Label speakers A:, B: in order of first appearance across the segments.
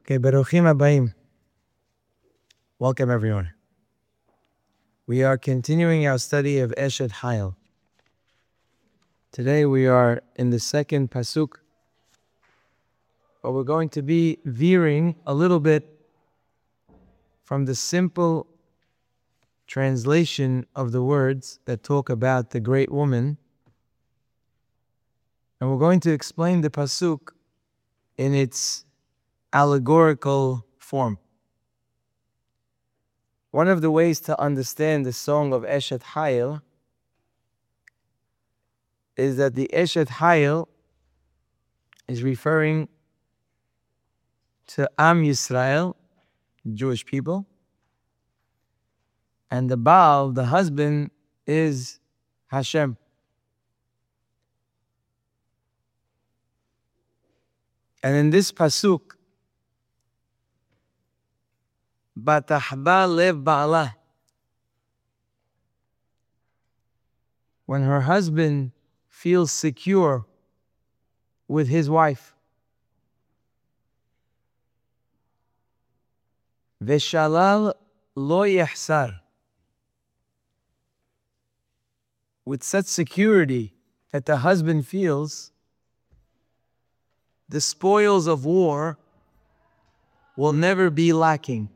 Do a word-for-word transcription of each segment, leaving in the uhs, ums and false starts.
A: Okay, Beruchim Habayim. Welcome everyone. We are continuing our study of Eshet Hayil. Today we are in the second pasuk, but we're going to be veering a little bit from the simple translation of the words that talk about the great woman, and we're going to explain the pasuk in its allegorical form. One of the ways to understand the song of Eshet Hayil is that the Eshet Hayil is referring to Am Yisrael, Jewish people, and the Baal, the husband, is Hashem. And in this pasuk, Batahba lev ba'ala, when her husband feels secure with his wife, Veshalal lo yahsar, with such security that the husband feels, the spoils of war will never be lacking.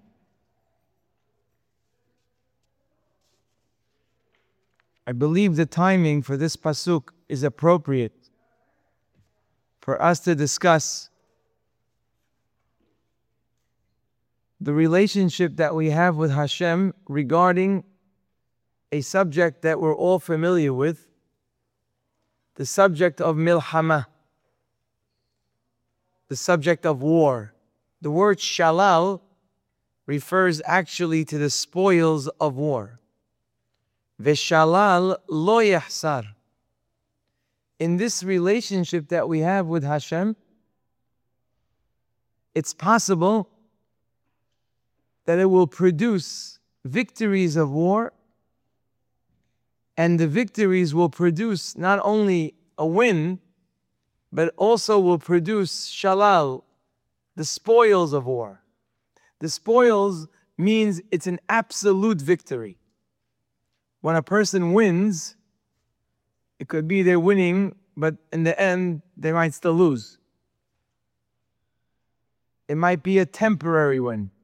A: I believe the timing for this pasuk is appropriate for us to discuss the relationship that we have with Hashem regarding a subject that we're all familiar with, the subject of milhama, the subject of war. The word shalal refers actually to the spoils of war. Veshalal lo yahsar. In this relationship that we have with Hashem, it's possible that it will produce victories of war, and the victories will produce not only a win, but also will produce shalal, the spoils of war. The spoils means it's an absolute victory. When a person wins, it could be they're winning, but in the end, they might still lose. It might be a temporary win.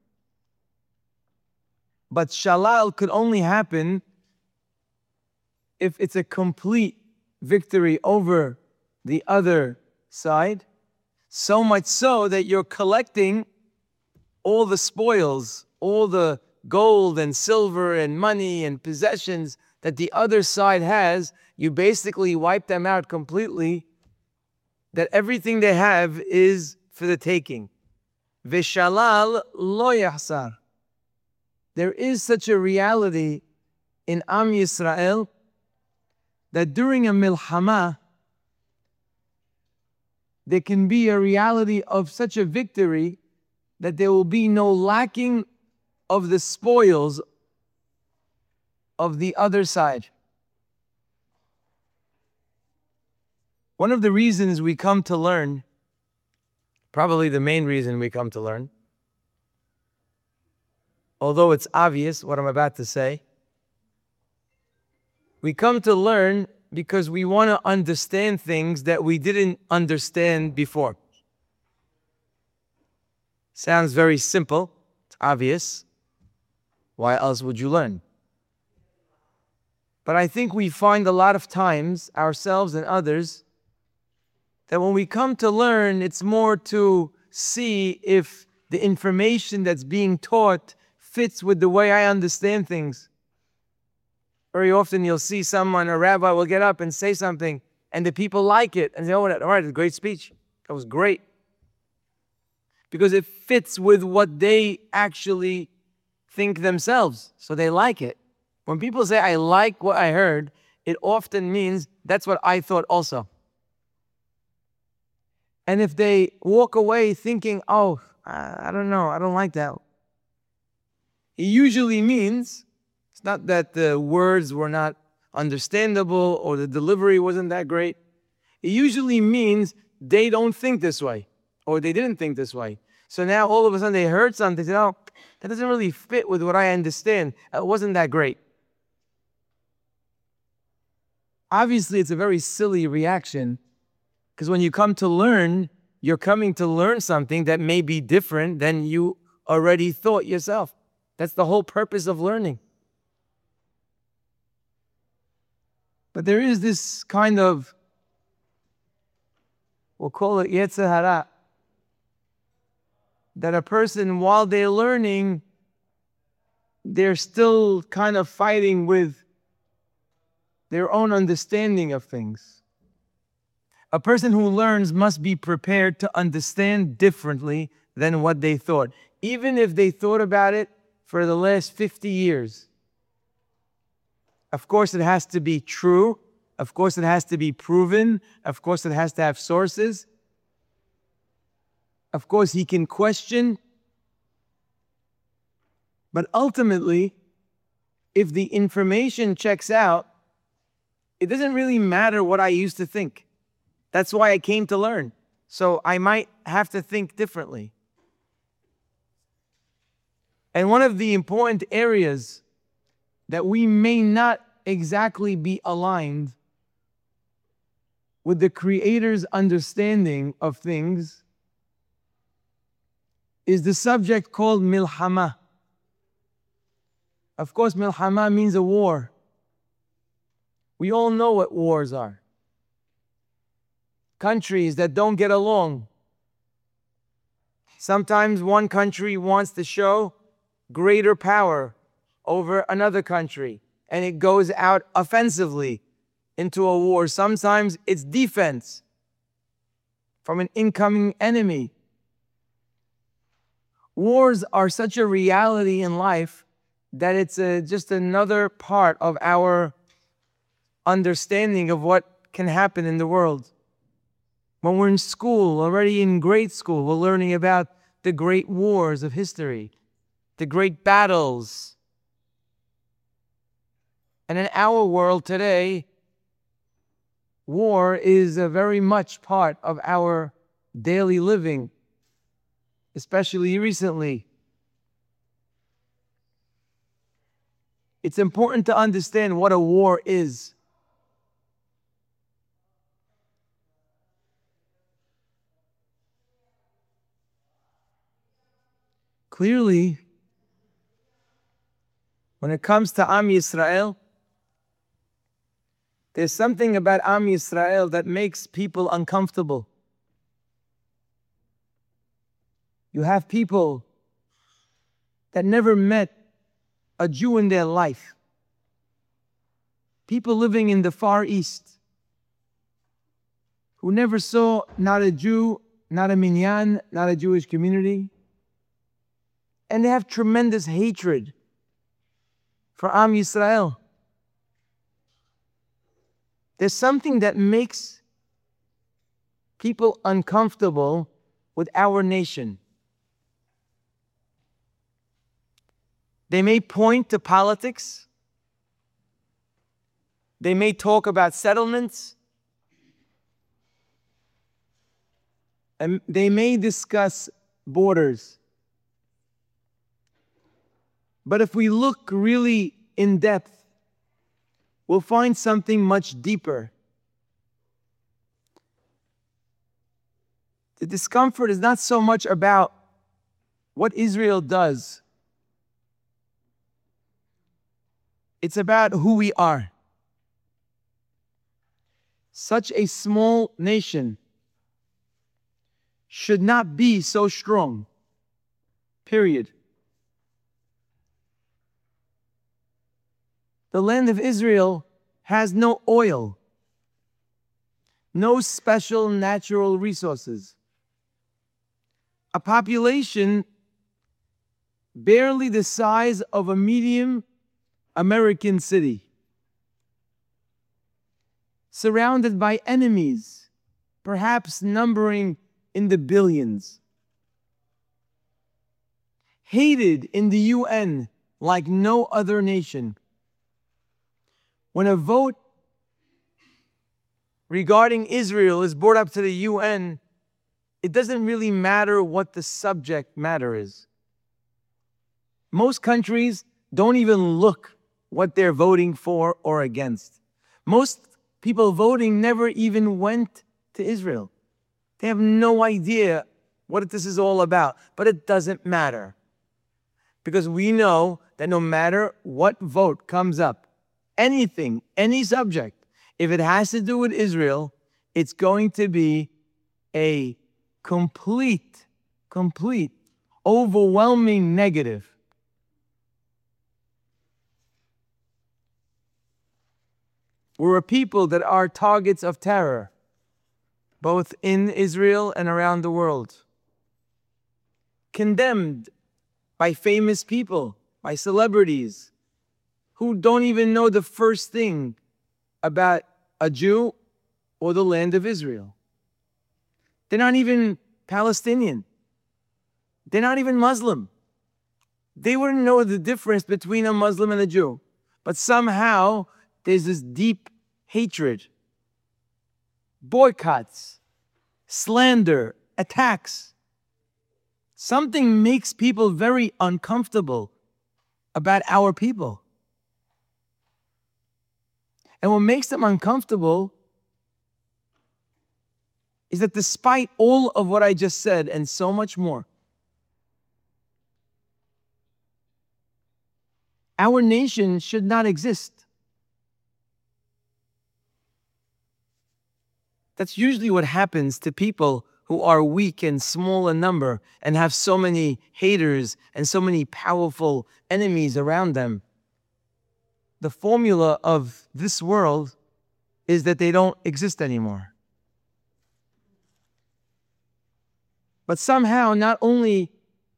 A: But shalal could only happen if it's a complete victory over the other side, so much so that you're collecting all the spoils, all the gold and silver and money and possessions that the other side has. You basically wipe them out completely, that everything they have is for the taking. Veshalal lo yahsar. There is such a reality in Am Yisrael that during a milhama, there can be a reality of such a victory that there will be no lacking of the spoils of the other side. One of the reasons we come to learn, probably the main reason we come to learn, although it's obvious what I'm about to say, we come to learn because we want to understand things that we didn't understand before. Sounds very simple, it's obvious. Why else would you learn? But I think we find a lot of times, ourselves and others, that when we come to learn, it's more to see if the information that's being taught fits with the way I understand things. Very often you'll see someone, a rabbi will get up and say something, and the people like it, and say, oh, all right, it's a great speech. That was great. Because it fits with what they actually think themselves, so they like it. When people say, I like what I heard, it often means that's what I thought also. And if they walk away thinking, oh, I don't know, I don't like that, it usually means, it's not that the words were not understandable or the delivery wasn't that great. It usually means they don't think this way, or they didn't think this way. So now all of a sudden they heard something, they said, oh, that doesn't really fit with what I understand. It wasn't that great. Obviously, it's a very silly reaction, because when you come to learn, you're coming to learn something that may be different than you already thought yourself. That's the whole purpose of learning. But there is this kind of, we'll call it Yetzer Hara, that a person, while they're learning, they're still kind of fighting with their own understanding of things. A person who learns must be prepared to understand differently than what they thought, even if they thought about it for the last fifty years. Of course, it has to be true. Of course, it has to be proven. Of course, it has to have sources. Of course, he can question. But ultimately, if the information checks out, it doesn't really matter what I used to think. That's why I came to learn. So I might have to think differently. And one of the important areas that we may not exactly be aligned with the Creator's understanding of things is the subject called milhama. Of course, milhama means a war. We all know what wars are. Countries that don't get along. Sometimes one country wants to show greater power over another country, and it goes out offensively into a war. Sometimes it's defense from an incoming enemy. Wars are such a reality in life that it's a, just another part of our understanding of what can happen in the world. When we're in school, already in grade school, we're learning about the great wars of history, the great battles. And in our world today, war is a very much part of our daily living, especially recently. It's important to understand what a war is. Clearly, when it comes to Am Yisrael, there's something about Am Yisrael that makes people uncomfortable. You have people that never met a Jew in their life. People living in the Far East who never saw not a Jew, not a minyan, not a Jewish community. And they have tremendous hatred for Am Yisrael. There's something that makes people uncomfortable with our nation. They may point to politics. They may talk about settlements. And they may discuss borders. But if we look really in depth, we'll find something much deeper. The discomfort is not so much about what Israel does. It's about who we are. Such a small nation should not be so strong. Period. The land of Israel has no oil, no special natural resources, a population barely the size of a medium American city, surrounded by enemies, perhaps numbering in the billions, hated in the U N like no other nation. When a vote regarding Israel is brought up to the U N, it doesn't really matter what the subject matter is. Most countries don't even look what they're voting for or against. Most people voting never even went to Israel. They have no idea what this is all about, but it doesn't matter. Because we know that no matter what vote comes up, anything, any subject, if it has to do with Israel, it's going to be a complete, complete, overwhelming negative. We're a people that are targets of terror, both in Israel and around the world. Condemned by famous people, by celebrities, who don't even know the first thing about a Jew or the land of Israel. They're not even Palestinian. They're not even Muslim. They wouldn't know the difference between a Muslim and a Jew. But somehow there's this deep hatred, boycotts, slander, attacks. Something makes people very uncomfortable about our people. And what makes them uncomfortable is that despite all of what I just said and so much more, our nation should not exist. That's usually what happens to people who are weak and small in number and have so many haters and so many powerful enemies around them. The formula of this world is that they don't exist anymore. But somehow, not only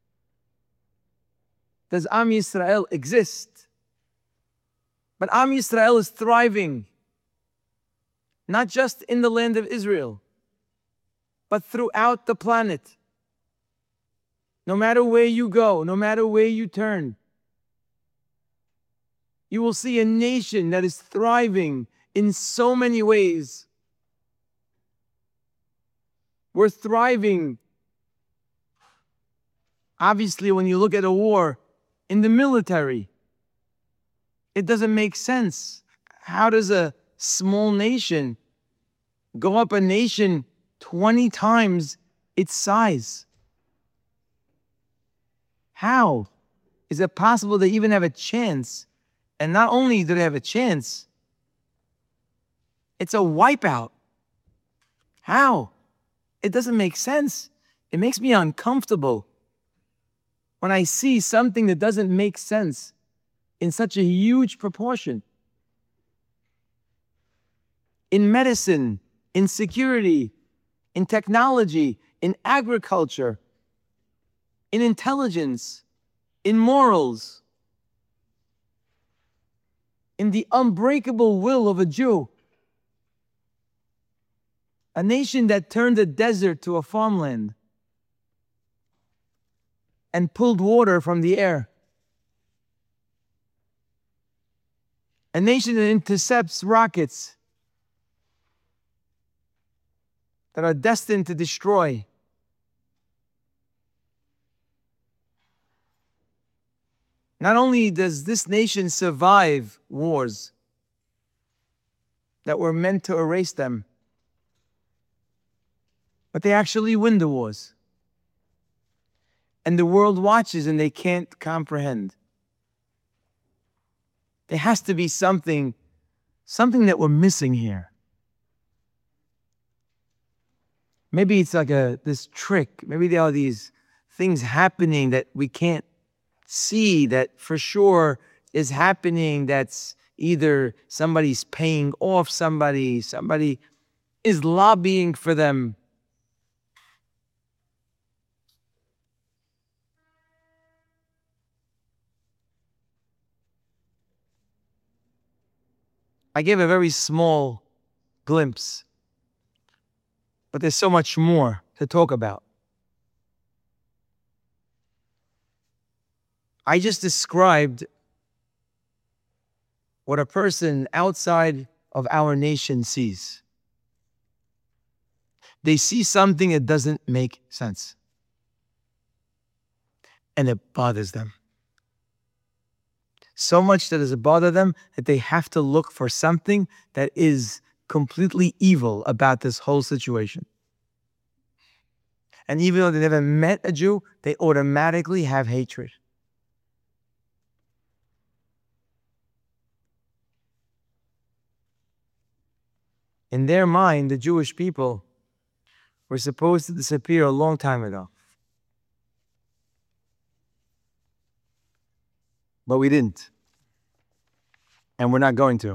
A: does Am Yisrael exist, but Am Yisrael is thriving, not just in the land of Israel, but throughout the planet. No matter where you go, no matter where you turn, you will see a nation that is thriving in so many ways. We're thriving, obviously, when you look at a war in the military. It doesn't make sense. How does a small nation go up a nation twenty times its size? How is it possible they even have a chance? And not only do they have a chance, it's a wipeout. How? It doesn't make sense. It makes me uncomfortable when I see something that doesn't make sense in such a huge proportion. In medicine, in security, in technology, in agriculture, in intelligence, in morals, in the unbreakable will of a Jew. A nation that turned a desert to a farmland and pulled water from the air. A nation that intercepts rockets that are destined to destroy. Not only does this nation survive wars that were meant to erase them, but they actually win the wars. And the world watches and they can't comprehend. There has to be something, something that we're missing here. Maybe it's like a this trick. Maybe there are these things happening that we can't see, that for sure is happening, that's either somebody's paying off somebody, somebody is lobbying for them. I gave a very small glimpse, but there's so much more to talk about. I just described what a person outside of our nation sees. They see something that doesn't make sense. And it bothers them. So much that does it bother them that they have to look for something that is completely evil about this whole situation. And even though they never met a Jew, they automatically have hatred. In their mind, the Jewish people were supposed to disappear a long time ago. But we didn't. And we're not going to.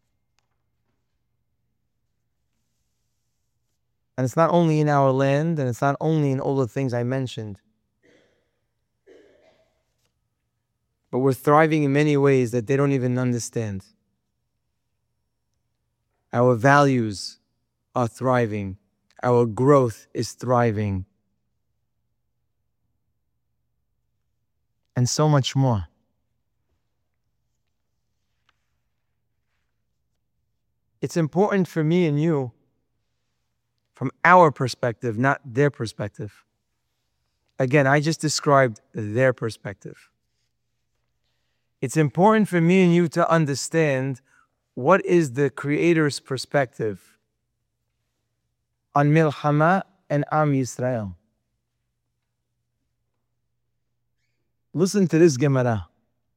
A: And it's not only in our land, and it's not only in all the things I mentioned. But we're thriving in many ways that they don't even understand. Our values are thriving. Our growth is thriving. And so much more. It's important for me and you, from our perspective, not their perspective. Again, I just described their perspective. It's important for me and you to understand what is the Creator's perspective on Milchama and Am Yisrael. Listen to this Gemara.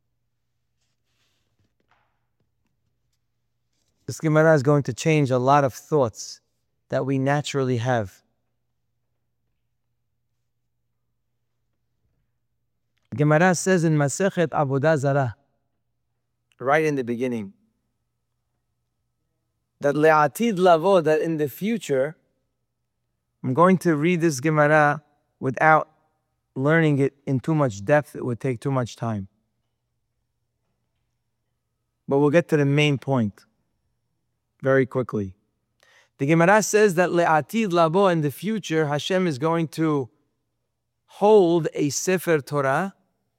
A: This Gemara is going to change a lot of thoughts that we naturally have. Gemara says in Masechet Avodah Zarah, right in the beginning, that le'atid lavo, that in the future, I'm going to read this Gemara without learning it in too much depth. It would take too much time. But we'll get to the main point very quickly. The Gemara says that le'atid lavo, in the future, Hashem is going to hold a Sefer Torah,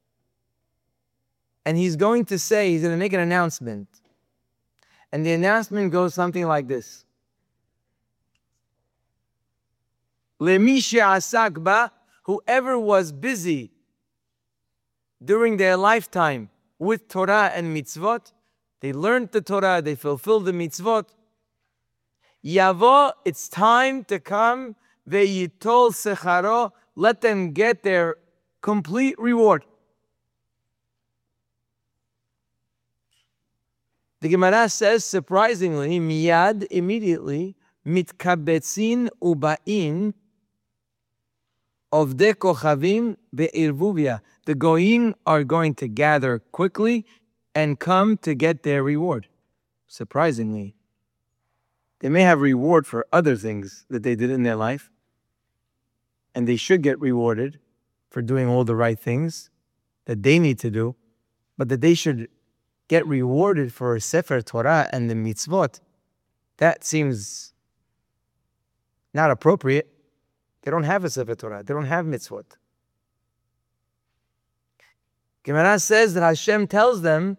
A: and He's going to say, He's going to make an announcement. And the announcement goes something like this. Lemi she'asak ba, whoever was busy during their lifetime with Torah and mitzvot, they learned the Torah, they fulfilled the mitzvot. Yavo, it's time to come, ve'yitol secharo, let them get their complete reward. The Gemara says, surprisingly, miyad, immediately, mitkabetzin uba'in ovdei kochavim be'irvuvia. The goyim are going to gather quickly and come to get their reward. Surprisingly. They may have reward for other things that they did in their life, and they should get rewarded for doing all the right things that they need to do, but that they should get rewarded for Sefer Torah and the mitzvot, that seems not appropriate. They don't have a Sefer Torah. They don't have mitzvot. Gemara says that Hashem tells them,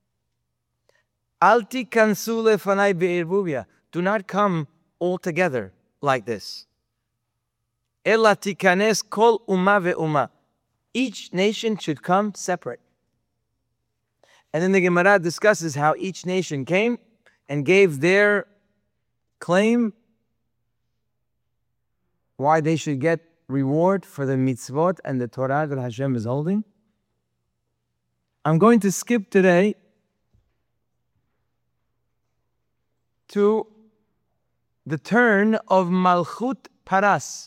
A: Al tikansu lefanai be'irvuvia. Do not come all together like this. Ela tikanes kol umma ve'umma. Each nation should come separate. And then the Gemara discusses how each nation came and gave their claim, why they should get reward for the mitzvot and the Torah that Hashem is holding. I'm going to skip today to the turn of Malchut Paras.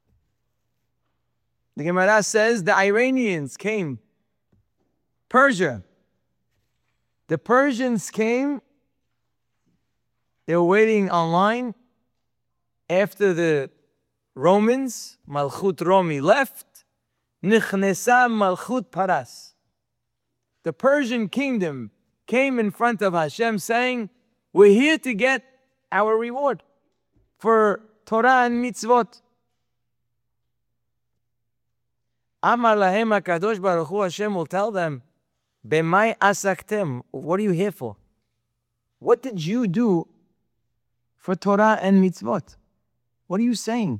A: The Gemara says the Iranians came, Persia. The Persians came, they were waiting online after the Romans, Malchut Romi, left. Nichnesa Malchut Paras. The Persian kingdom came in front of Hashem saying, we're here to get our reward for Torah and mitzvot. Amar lahem HaKadosh Baruch Hu, Hashem will tell them, B'mai asaktem, what are you here for? What did you do for Torah and mitzvot? What are you saying?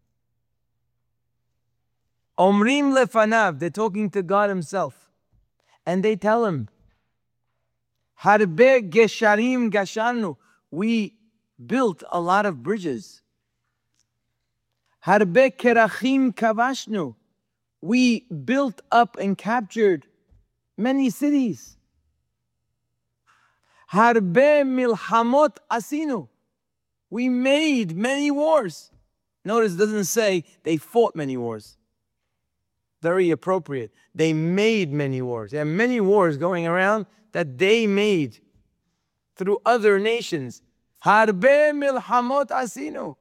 A: Omrim lefanav, they're talking to God himself. And they tell him, Harbe gesharim gashanu, we built a lot of bridges. Harbe kerachim kavashnu, we built up and captured many cities. Harbe milhamot asinu, we made many wars. Notice it doesn't say they fought many wars. Very appropriate. They made many wars. There are many wars going around that they made through other nations. Harbe milhamot asinu.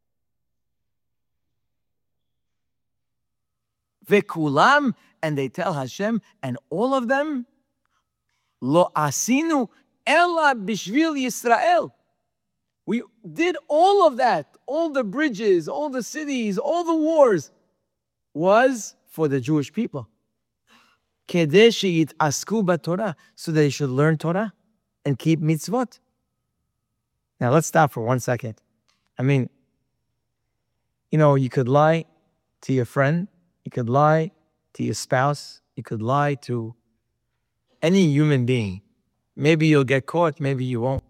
A: Vekulam, and they tell Hashem, and all of them, lo asinu ella bishvil Yisrael. We did all of that, all the bridges, all the cities, all the wars, was for the Jewish people. Kedei she'yit'asku b'Torah, so they should learn Torah and keep mitzvot. Now let's stop for one second. I mean, you know, you could lie to your friend, you could lie to your spouse, you could lie to any human being. Maybe you'll get caught, maybe you won't.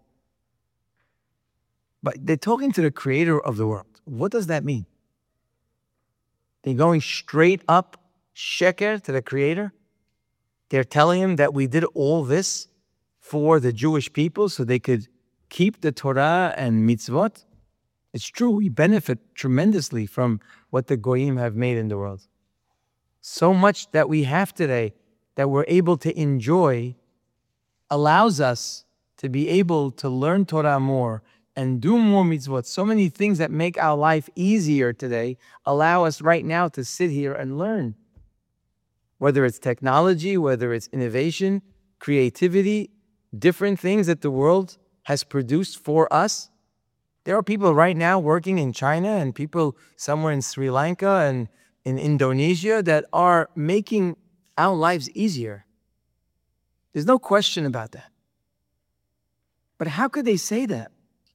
A: But they're talking to the creator of the world. What does that mean? They're going straight up sheker to the creator. They're telling him that we did all this for the Jewish people so they could keep the Torah and mitzvot. It's true, we benefit tremendously from what the Goyim have made in the world. So much that we have today that we're able to enjoy allows us to be able to learn Torah more and do more mitzvot. So many things that make our life easier today allow us right now to sit here and learn. Whether it's technology, whether it's innovation, creativity, different things that the world has produced for us. There are people right now working in China and people somewhere in Sri Lanka and in Indonesia that are making our lives easier. There's no question about that. But how could they say that?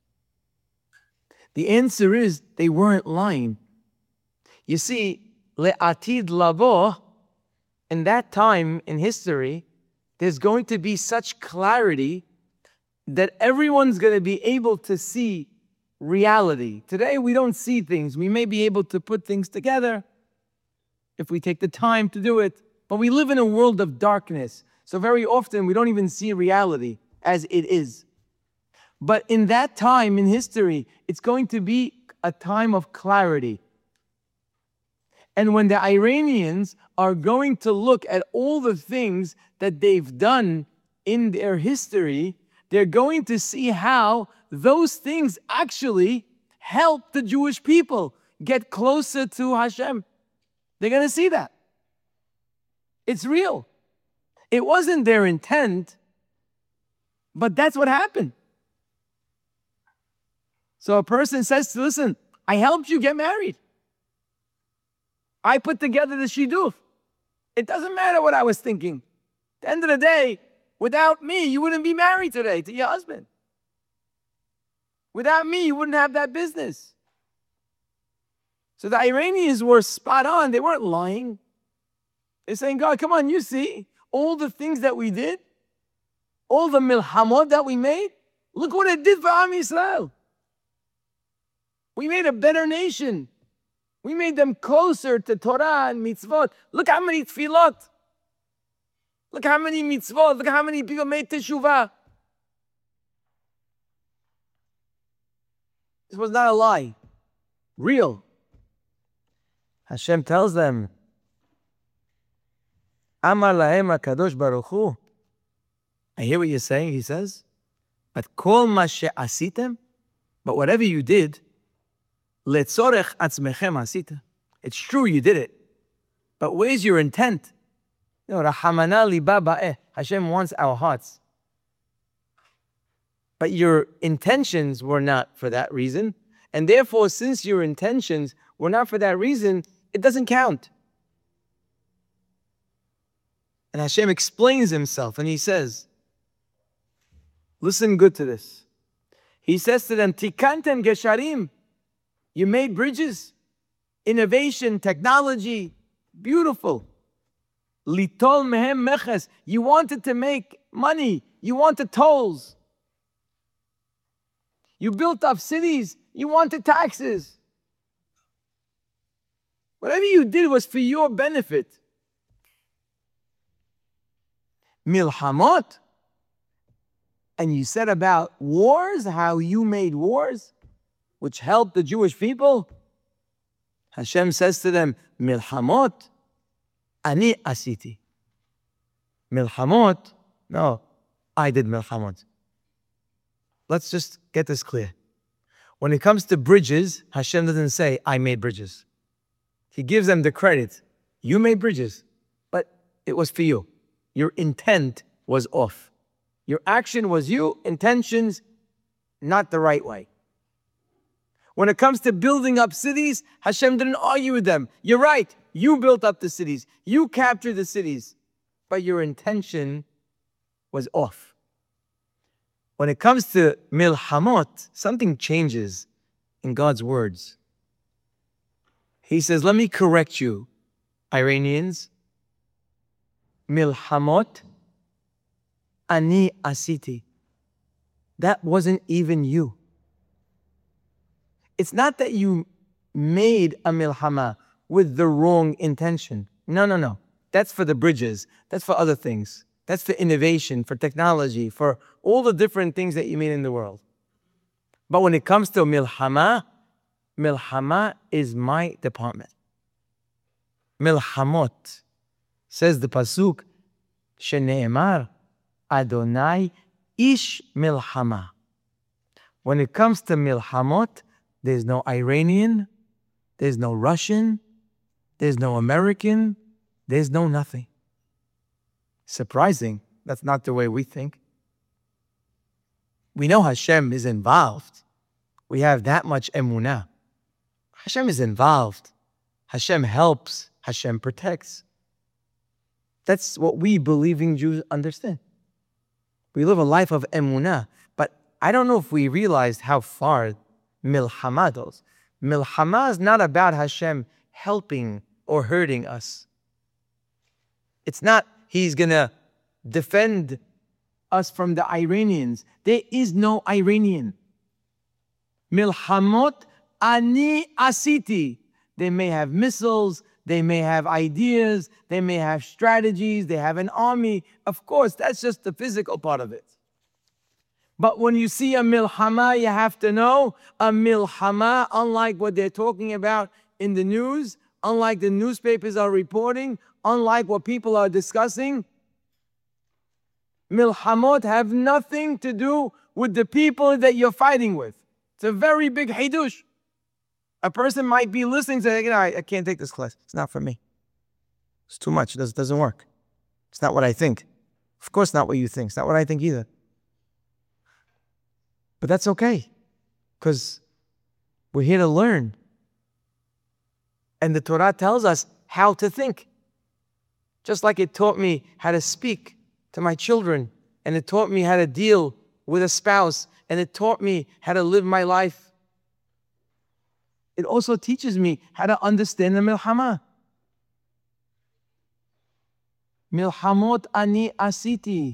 A: The answer is they weren't lying. You see, le'atid lavo, in that time in history, there's going to be such clarity that everyone's going to be able to see reality. Today we don't see things. We may be able to put things together if we take the time to do it, but we live in a world of darkness. So very often we don't even see reality as it is. But in that time in history, it's going to be a time of clarity. And when the Iranians are going to look at all the things that they've done in their history, they're going to see how those things actually help the Jewish people get closer to Hashem. They're going to see that. It's real. It wasn't their intent, but that's what happened. So a person says, listen, I helped you get married. I put together the shidduch. It doesn't matter what I was thinking. At the end of the day, without me, you wouldn't be married today to your husband. Without me, you wouldn't have that business. So the Iranians were spot on. They weren't lying. They're saying, God, come on, you see all the things that we did, all the milhamot that we made. Look what it did for Am Yisrael. We made a better nation. We made them closer to Torah and mitzvot. Look how many tefillot. Look how many mitzvot. Look how many people made teshuvah. This was not a lie. Real. Hashem tells them, Amar lahem HaKadosh Baruch Hu. I hear what you're saying, he says. But kol ma she'asitem, but whatever you did, letzorech atzmechem asita. It's true you did it. But where's your intent? You know, Rahamana liba ba'eh. Hashem wants our hearts. But your intentions were not for that reason. And therefore, since your intentions were not for that reason, it doesn't count. And Hashem explains himself and he says, listen good to this. He says to them, Tikanten gesharim. You made bridges, innovation, technology, beautiful. Litol mehem meches. You wanted to make money. You wanted tolls. You built up cities. You wanted taxes. Whatever you did was for your benefit. Milhamot. And you said about wars, how you made wars, which helped the Jewish people. Hashem says to them, Milhamot, ani asiti. Milhamot, no, I did milhamot. Let's just get this clear. When it comes to bridges, Hashem doesn't say, I made bridges. He gives them the credit. You made bridges, but it was for you. Your intent was off. Your action was you, intentions not the right way. When it comes to building up cities, Hashem didn't argue with them. You're right, you built up the cities. You captured the cities, but your intention was off. When it comes to milhamot, something changes in God's words. He says, let me correct you, Iranians. Milhamot, ani asiti. That wasn't even you. It's not that you made a milhama with the wrong intention. No, no, no. That's for the bridges. That's for other things. That's for innovation, for technology, for all the different things that you made in the world. But when it comes to milhama, milhama is my department. Milhamot, says the pasuk, shene'emar, Adonai ish milhama. When it comes to milhamot, there's no Iranian, there's no Russian, there's no American, there's no nothing. Surprising, that's not the way we think. We know Hashem is involved. We have that much emunah. Hashem is involved. Hashem helps. Hashem protects. That's what we believing Jews understand. We live a life of emunah, but I don't know if we realized how far milhama goes. Milhama is not about Hashem helping or hurting us. It's not He's going to defend us from the Iranians. There is no Iranian. Milhamot ani asiti. They may have missiles, they may have ideas, they may have strategies, they have an army. Of course, that's just the physical part of it. But when you see a milhama, you have to know a milhama, unlike what they're talking about in the news, unlike the newspapers are reporting, unlike what people are discussing, milhamot have nothing to do with the people that you're fighting with. It's a very big hidush. A person might be listening to, you know, I, I can't take this class. It's not for me. It's too much. It doesn't, doesn't work. It's not what I think. Of course not what you think. It's not what I think either. But that's okay, because we're here to learn. And the Torah tells us how to think. Just like it taught me how to speak to my children, and it taught me how to deal with a spouse, and it taught me how to live my life. It also teaches me how to understand the milhama. Milhamot ani asiti.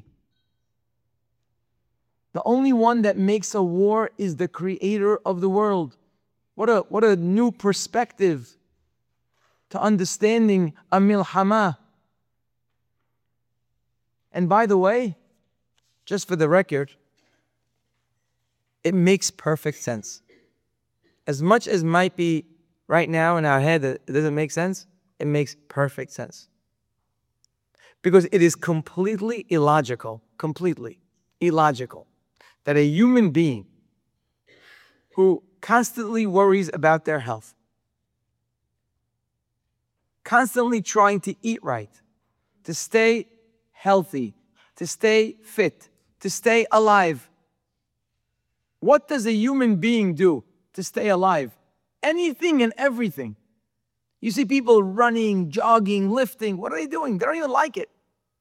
A: The only one that makes a war is the creator of the world. What a, what a new perspective to understanding a milhama. And by the way, just for the record, it makes perfect sense. As much as might be right now in our head that it doesn't make sense, it makes perfect sense. Because it is completely illogical, completely illogical, that a human being who constantly worries about their health, constantly trying to eat right, to stay healthy, to stay fit, to stay alive. What does a human being do to stay alive? Anything and everything. You see people running, jogging, lifting. What are they doing? They don't even like it.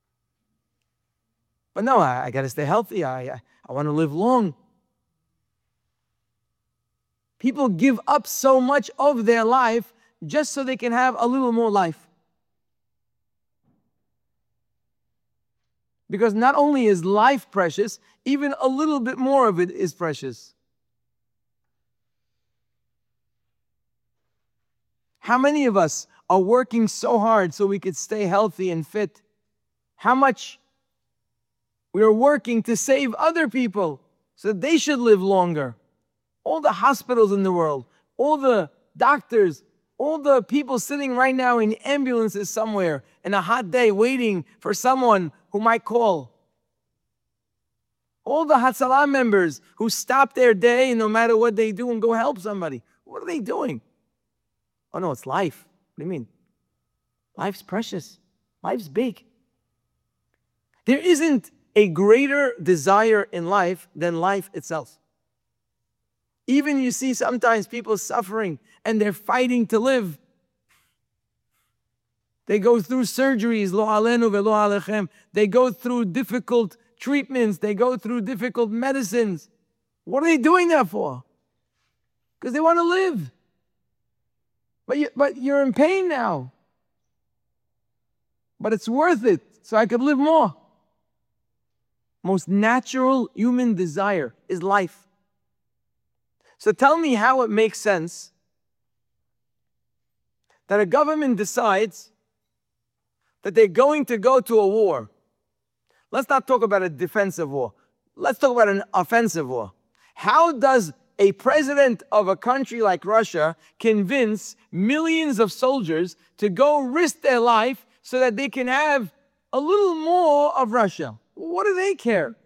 A: But no, I, I got to stay healthy. I, I, I want to live long. People give up so much of their life just so they can have a little more life. Because not only is life precious, even a little bit more of it is precious. How many of us are working so hard so we could stay healthy and fit? How much we are working to save other people so that they should live longer? All the hospitals in the world, all the doctors, all the people sitting right now in ambulances somewhere in a hot day waiting for someone who might call. All the Hatzalah members who stop their day no matter what they do and go help somebody. What are they doing? Oh no, it's life. What do you mean? Life's precious. Life's big. There isn't a greater desire in life than life itself. Even you see sometimes people suffering and they're fighting to live. They go through surgeries, lo alenu velo alechem. They go through difficult treatments. They go through difficult medicines. What are they doing that for? Because they want to live. But, you, but you're in pain now. But it's worth it, so I could live more. Most natural human desire is life. So tell me how it makes sense that a government decides that they're going to go to a war. Let's not talk about a defensive war. Let's talk about an offensive war. How does a president of a country like Russia convince millions of soldiers to go risk their life so that they can have a little more of Russia? What do they care?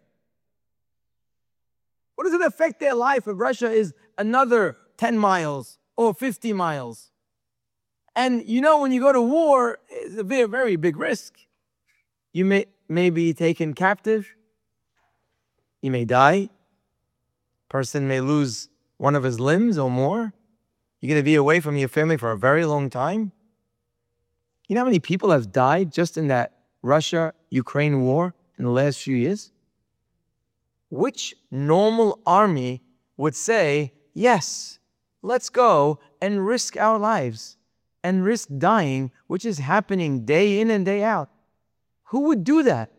A: What does it affect their life if Russia is another ten miles or fifty miles? And you know, when you go to war, it's a very, very big risk. You may, may be taken captive. You may die. Person may lose one of his limbs or more. You're going to be away from your family for a very long time. You know how many people have died just in that Russia-Ukraine war in the last few years? Which normal army would say, yes, let's go and risk our lives and risk dying, which is happening day in and day out? Who would do that?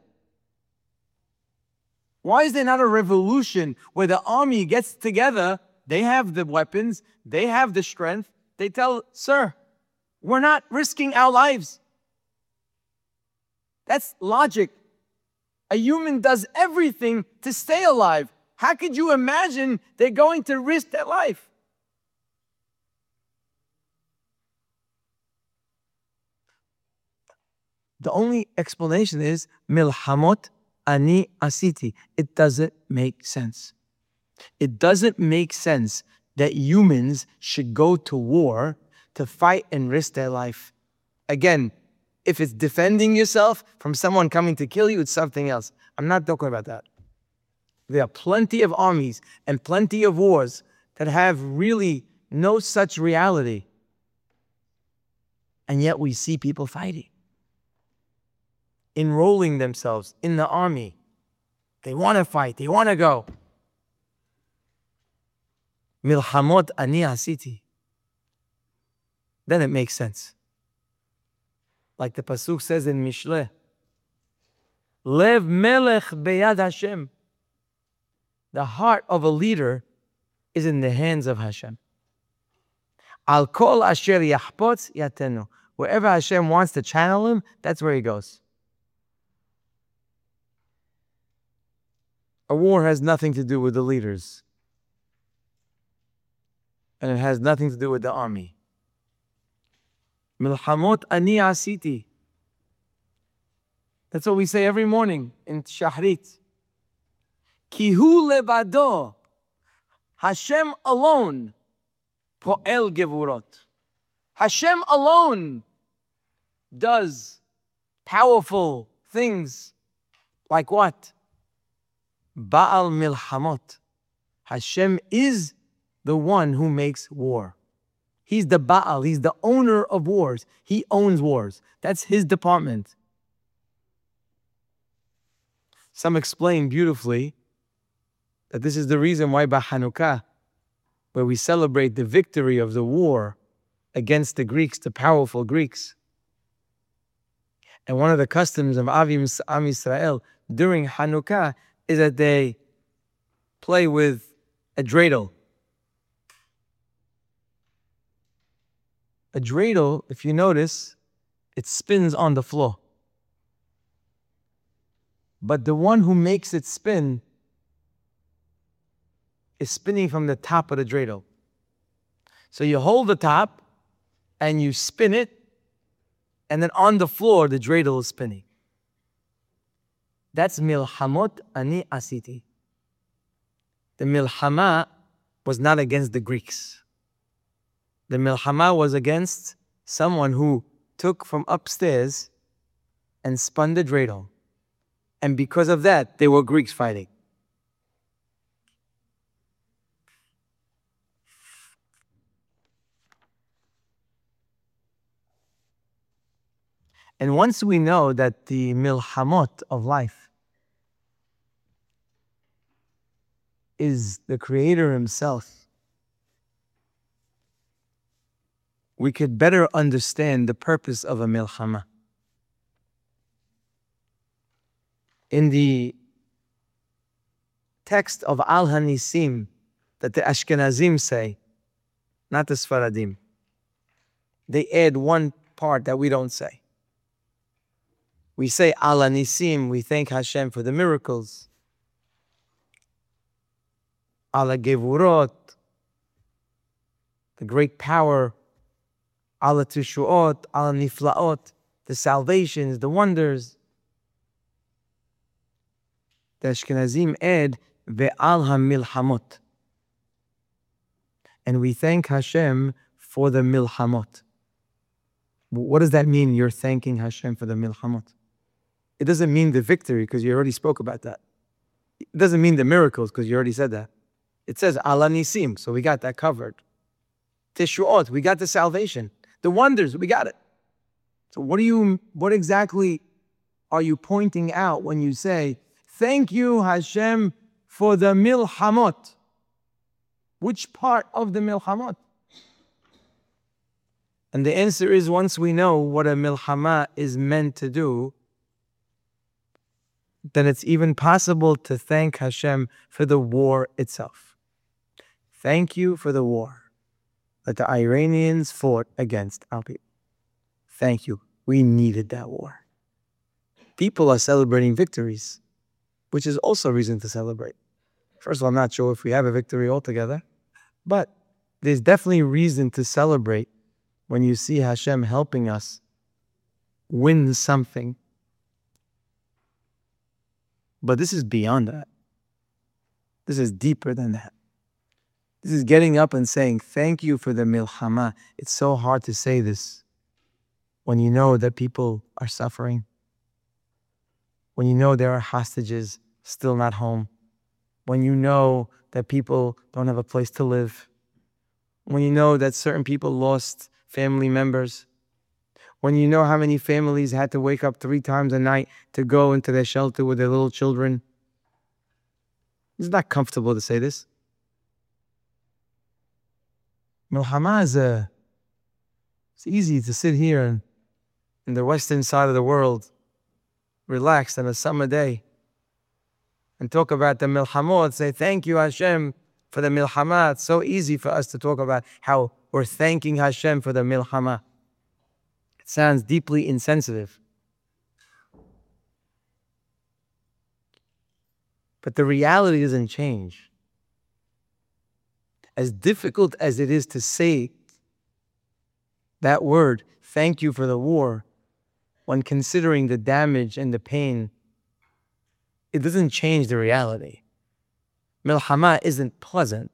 A: Why is there not a revolution where the army gets together, they have the weapons, they have the strength, they tell, sir, we're not risking our lives. That's logic. A human does everything to stay alive. How could you imagine they're going to risk their life? The only explanation is milhamot ani asiti. It doesn't make sense. It doesn't make sense that humans should go to war to fight and risk their life. Again, if it's defending yourself from someone coming to kill you, it's something else. I'm not talking about that. There are plenty of armies and plenty of wars that have really no such reality. And yet we see people fighting, enrolling themselves in the army. They want to fight. They want to go. Milhamot ani asiti. Then it makes sense. Like the pasuk says in Mishleh, Lev melech beyad Hashem. The heart of a leader is in the hands of Hashem. Al kol asher yachpotz yatenu. Wherever Hashem wants to channel him, that's where he goes. A war has nothing to do with the leaders. And it has nothing to do with the army. Milhamot ani asiti. That's what we say every morning in Shahrit. Kihu levado. Hashem alone. Po'el gevurot. Hashem alone does powerful things. Like what? Baal milhamot. Hashem is the one who makes war. He's the Baal. He's the owner of wars. He owns wars. That's his department. Some explain beautifully that this is the reason why by Hanukkah, where we celebrate the victory of the war against the Greeks, the powerful Greeks. And one of the customs of Avim Am Yisrael during Hanukkah is that they play with a dreidel. A dreidel, if you notice, it spins on the floor. But the one who makes it spin is spinning from the top of the dreidel. So you hold the top and you spin it, and then on the floor the dreidel is spinning. That's milhamot ani asiti. The milhama was not against the Greeks. The milhama was against someone who took from upstairs and spun the dreidel. And because of that, they were Greeks fighting. And once we know that the milhamot of life is the Creator Himself, we could better understand the purpose of a milhama. In the text of Al Hanisim that the Ashkenazim say, not the Sfaradim, they add one part that we don't say. We say Al Hanisim, we thank Hashem for the miracles. Al Gevurot, the great power. Al Tishuot, Al Niflaot, the salvations, the wonders. The Ashkenazim add Ve'al HaMilhamot. And we thank Hashem for the milhamot. What does that mean, you're thanking Hashem for the milhamot? It doesn't mean the victory, because you already spoke about that. It doesn't mean the miracles, because you already said that. It says Al Nisim, so we got that covered. Tishuot, we got the salvation. The wonders, we got it. So what do you, what exactly are you pointing out when you say, thank you, Hashem, for the milhamot? Which part of the milhamot? And the answer is, once we know what a milhama is meant to do, then it's even possible to thank Hashem for the war itself. Thank you for the war that the Iranians fought against our people. Thank you. We needed that war. People are celebrating victories, which is also a reason to celebrate. First of all, I'm not sure if we have a victory altogether, but there's definitely reason to celebrate when you see Hashem helping us win something. But this is beyond that. This is deeper than that. This is getting up and saying, thank you for the milhama. It's so hard to say this when you know that people are suffering, when you know there are hostages still not home, when you know that people don't have a place to live, when you know that certain people lost family members, when you know how many families had to wake up three times a night to go into their shelter with their little children. It's not comfortable to say this. Milhama is a, it's easy to sit here and, in the western side of the world, relaxed on a summer day, and talk about the milhamot, say, thank you, Hashem, for the milhama. It's so easy for us to talk about how we're thanking Hashem for the milhama. It sounds deeply insensitive. But the reality doesn't change. As difficult as it is to say that word, thank you for the war, when considering the damage and the pain, it doesn't change the reality. Milhama isn't pleasant,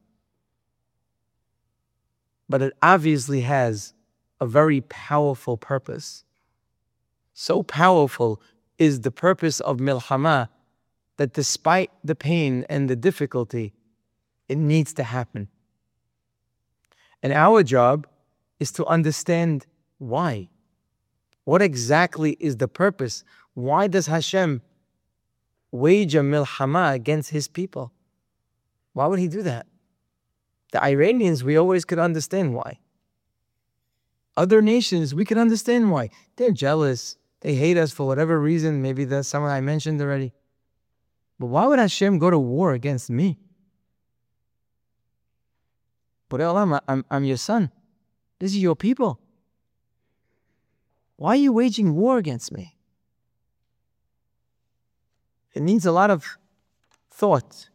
A: but it obviously has a very powerful purpose. So powerful is the purpose of milhama that despite the pain and the difficulty, it needs to happen. And our job is to understand why. What exactly is the purpose? Why does Hashem wage a milhama against His people? Why would He do that? The Iranians, we always could understand why. Other nations, we could understand why. They're jealous. They hate us for whatever reason. Maybe that's someone I mentioned already. But why would Hashem go to war against me? But Allah, I'm, I'm your son. This is your people. Why are you waging war against me? It needs a lot of thought.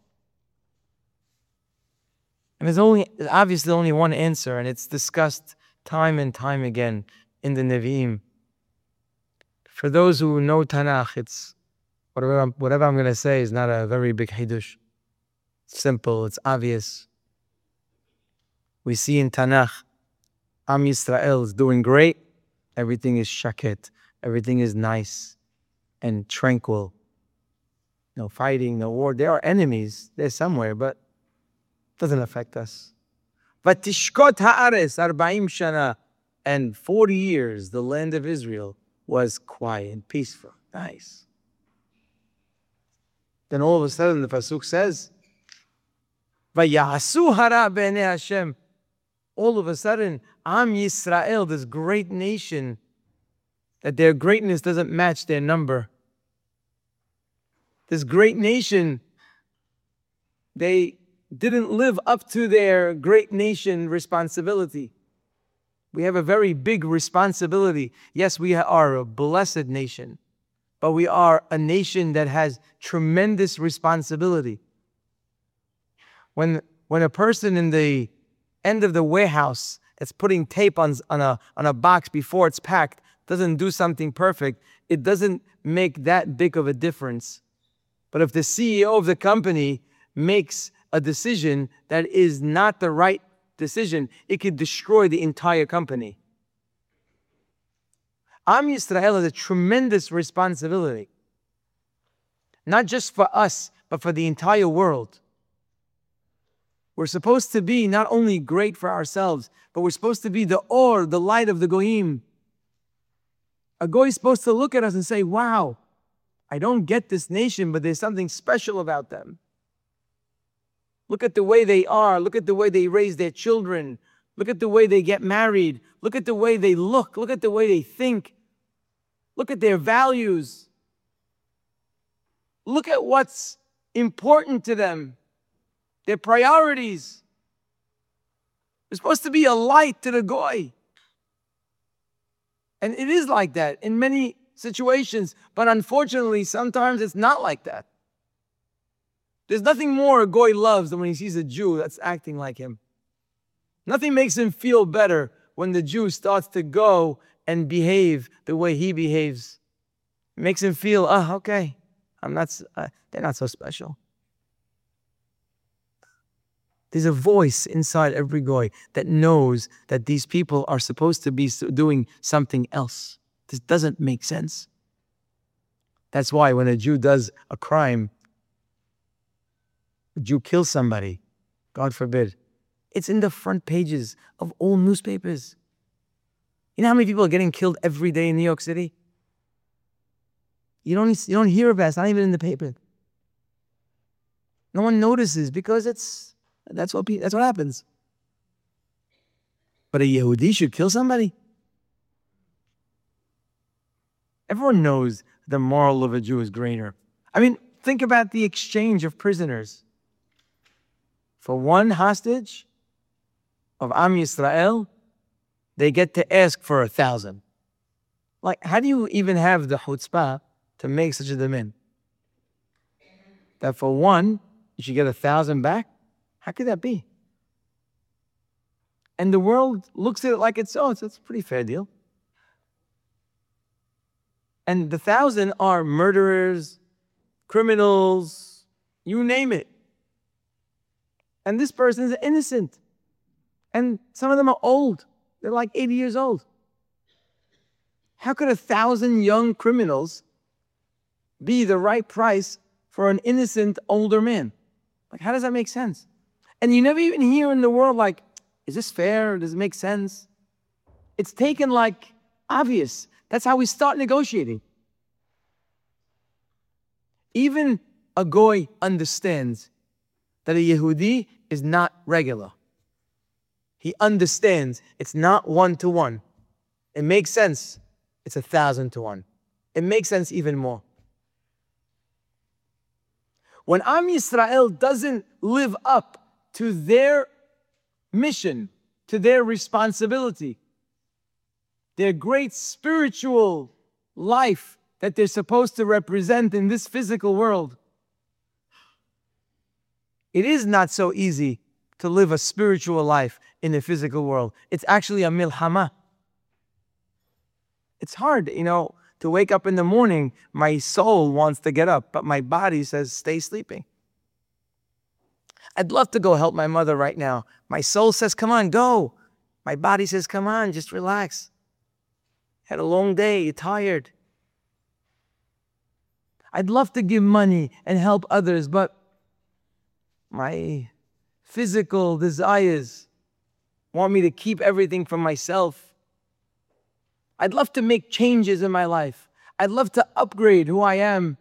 A: And there's only, obviously only one answer, and it's discussed time and time again in the Nevi'im. For those who know Tanakh, it's, whatever I'm, whatever I'm going to say is not a very big hidush. It's simple, it's obvious. We see in Tanakh, Am Yisrael is doing great. Everything is shaket. Everything is nice and tranquil. No fighting, no war. There are enemies. They're somewhere, but it doesn't affect us. Vatishkot ha'ares arba'im shana. And forty years, the land of Israel was quiet and peaceful. Nice. Then all of a sudden, the pasuk says, Vayasu hara b'nei Hashem. All of a sudden, Am Yisrael, this great nation, that their greatness doesn't match their number. This great nation, they didn't live up to their great nation responsibility. We have a very big responsibility. Yes, we are a blessed nation, but we are a nation that has tremendous responsibility. When, when a person in the end of the warehouse that's putting tape on, on, a, on a box before it's packed doesn't do something perfect, it doesn't make that big of a difference. But if the C E O of the company makes a decision that is not the right decision, it could destroy the entire company. Am Yisrael has a tremendous responsibility, not just for us, but for the entire world. We're supposed to be not only great for ourselves, but we're supposed to be the or, the light of the goyim. A goy is supposed to look at us and say, wow, I don't get this nation, but there's something special about them. Look at the way they are. Look at the way they raise their children. Look at the way they get married. Look at the way they look. Look at the way they think. Look at their values. Look at what's important to them. Their priorities. We're supposed to be a light to the goy. And it is like that in many situations, but unfortunately, sometimes it's not like that. There's nothing more a goy loves than when he sees a Jew that's acting like him. Nothing makes him feel better when the Jew starts to go and behave the way he behaves. It makes him feel, oh, okay, I'm not, uh, they're not so special. There's a voice inside every goy that knows that these people are supposed to be doing something else. This doesn't make sense. That's why when a Jew does a crime, a Jew kills somebody, God forbid, it's in the front pages of all newspapers. You know how many people are getting killed every day in New York City? You don't, you don't hear about it. It's not even in the paper. No one notices because it's That's what that's what happens. But a Yehudi should kill somebody? Everyone knows the moral of a Jew is greater. I mean, think about the exchange of prisoners. For one hostage of Am Yisrael, they get to ask for a thousand. Like, how do you even have the chutzpah to make such a demand? That for one, you should get a thousand back? How could that be? And the world looks at it like it's, oh, it's, it's a pretty fair deal. And the thousand are murderers, criminals, you name it. And this person is innocent. And some of them are old. They're like eighty years old. How could a thousand young criminals be the right price for an innocent older man? Like, how does that make sense? And you never even hear in the world like, is this fair? Does it make sense? It's taken like obvious. That's how we start negotiating. Even a goy understands that a Yehudi is not regular. He understands it's not one to one. It makes sense. It's a thousand to one. It makes sense even more. When Am Yisrael doesn't live up to their mission, to their responsibility, their great spiritual life that they're supposed to represent in this physical world, it is not so easy to live a spiritual life in the physical world. It's actually a milhama. It's hard, you know, to wake up in the morning. My soul wants to get up, but my body says, stay sleeping. I'd love to go help my mother right now. My soul says, come on, go. My body says, come on, just relax. Had a long day, you're tired. I'd love to give money and help others, but my physical desires want me to keep everything for myself. I'd love to make changes in my life. I'd love to upgrade who I am.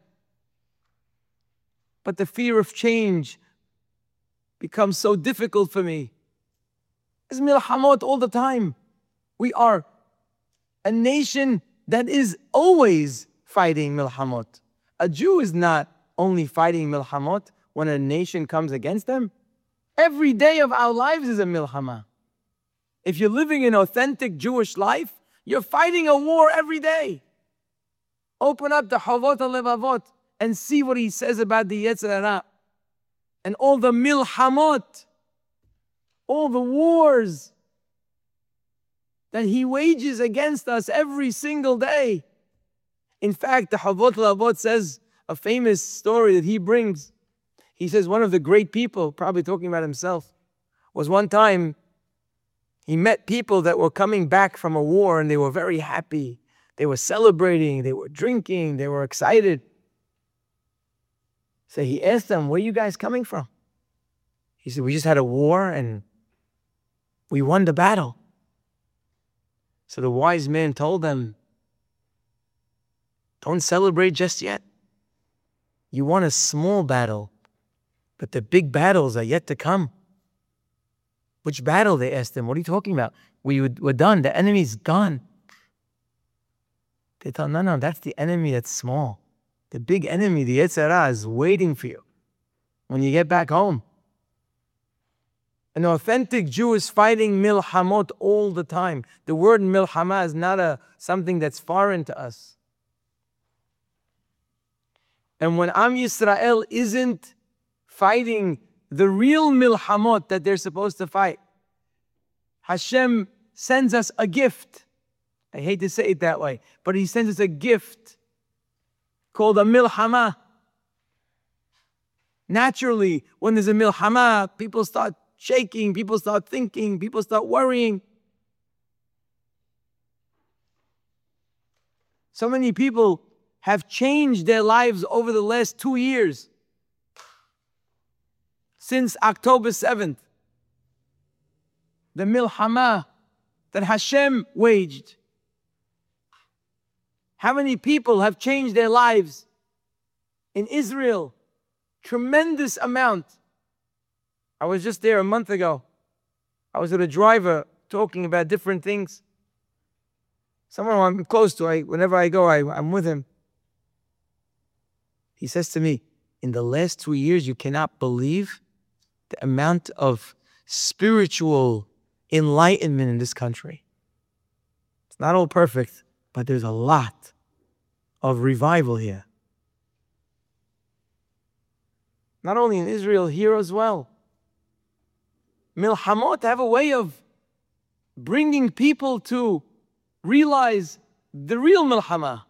A: But the fear of change becomes so difficult for me. It's milhamot all the time. We are a nation that is always fighting milhamot. A Jew is not only fighting milhamot when a nation comes against them. Every day of our lives is a milhama. If you're living an authentic Jewish life, you're fighting a war every day. Open up the Havot HaLevavot and see what he says about the Yetzer Hara and all the milhamot, all the wars that he wages against us every single day. In fact, the Havot HaLevavot says a famous story that he brings. He says one of the great people, probably talking about himself, was one time he met people that were coming back from a war and they were very happy. They were celebrating, they were drinking, they were excited. So he asked them, where are you guys coming from? He said, we just had a war and we won the battle. So the wise man told them, don't celebrate just yet. You won a small battle, but the big battles are yet to come. Which battle? They asked him. What are you talking about? We were, we're done. The enemy's gone. They thought, no, no, that's the enemy that's small. The big enemy, the Yetzer Hara, is waiting for you when you get back home. An authentic Jew is fighting milhamot all the time. The word milhama is not a something that's foreign to us. And when Am Yisrael isn't fighting the real milhamot that they're supposed to fight, Hashem sends us a gift. I hate to say it that way, but he sends us a gift called a milhama. Naturally, when there's a milhama, people start shaking, people start thinking, people start worrying. So many people have changed their lives over the last two years. Since October seventh, the milhama that Hashem waged. How many people have changed their lives in Israel? Tremendous amount. I was just there a month ago. I was with a driver talking about different things. Someone I'm close to, I, whenever I go, I, I'm with him. He says to me, in the last two years, you cannot believe the amount of spiritual enlightenment in this country. It's not all perfect, but there's a lot of revival here. Not only in Israel, here as well. Milhamot have a way of bringing people to realize the real milhama.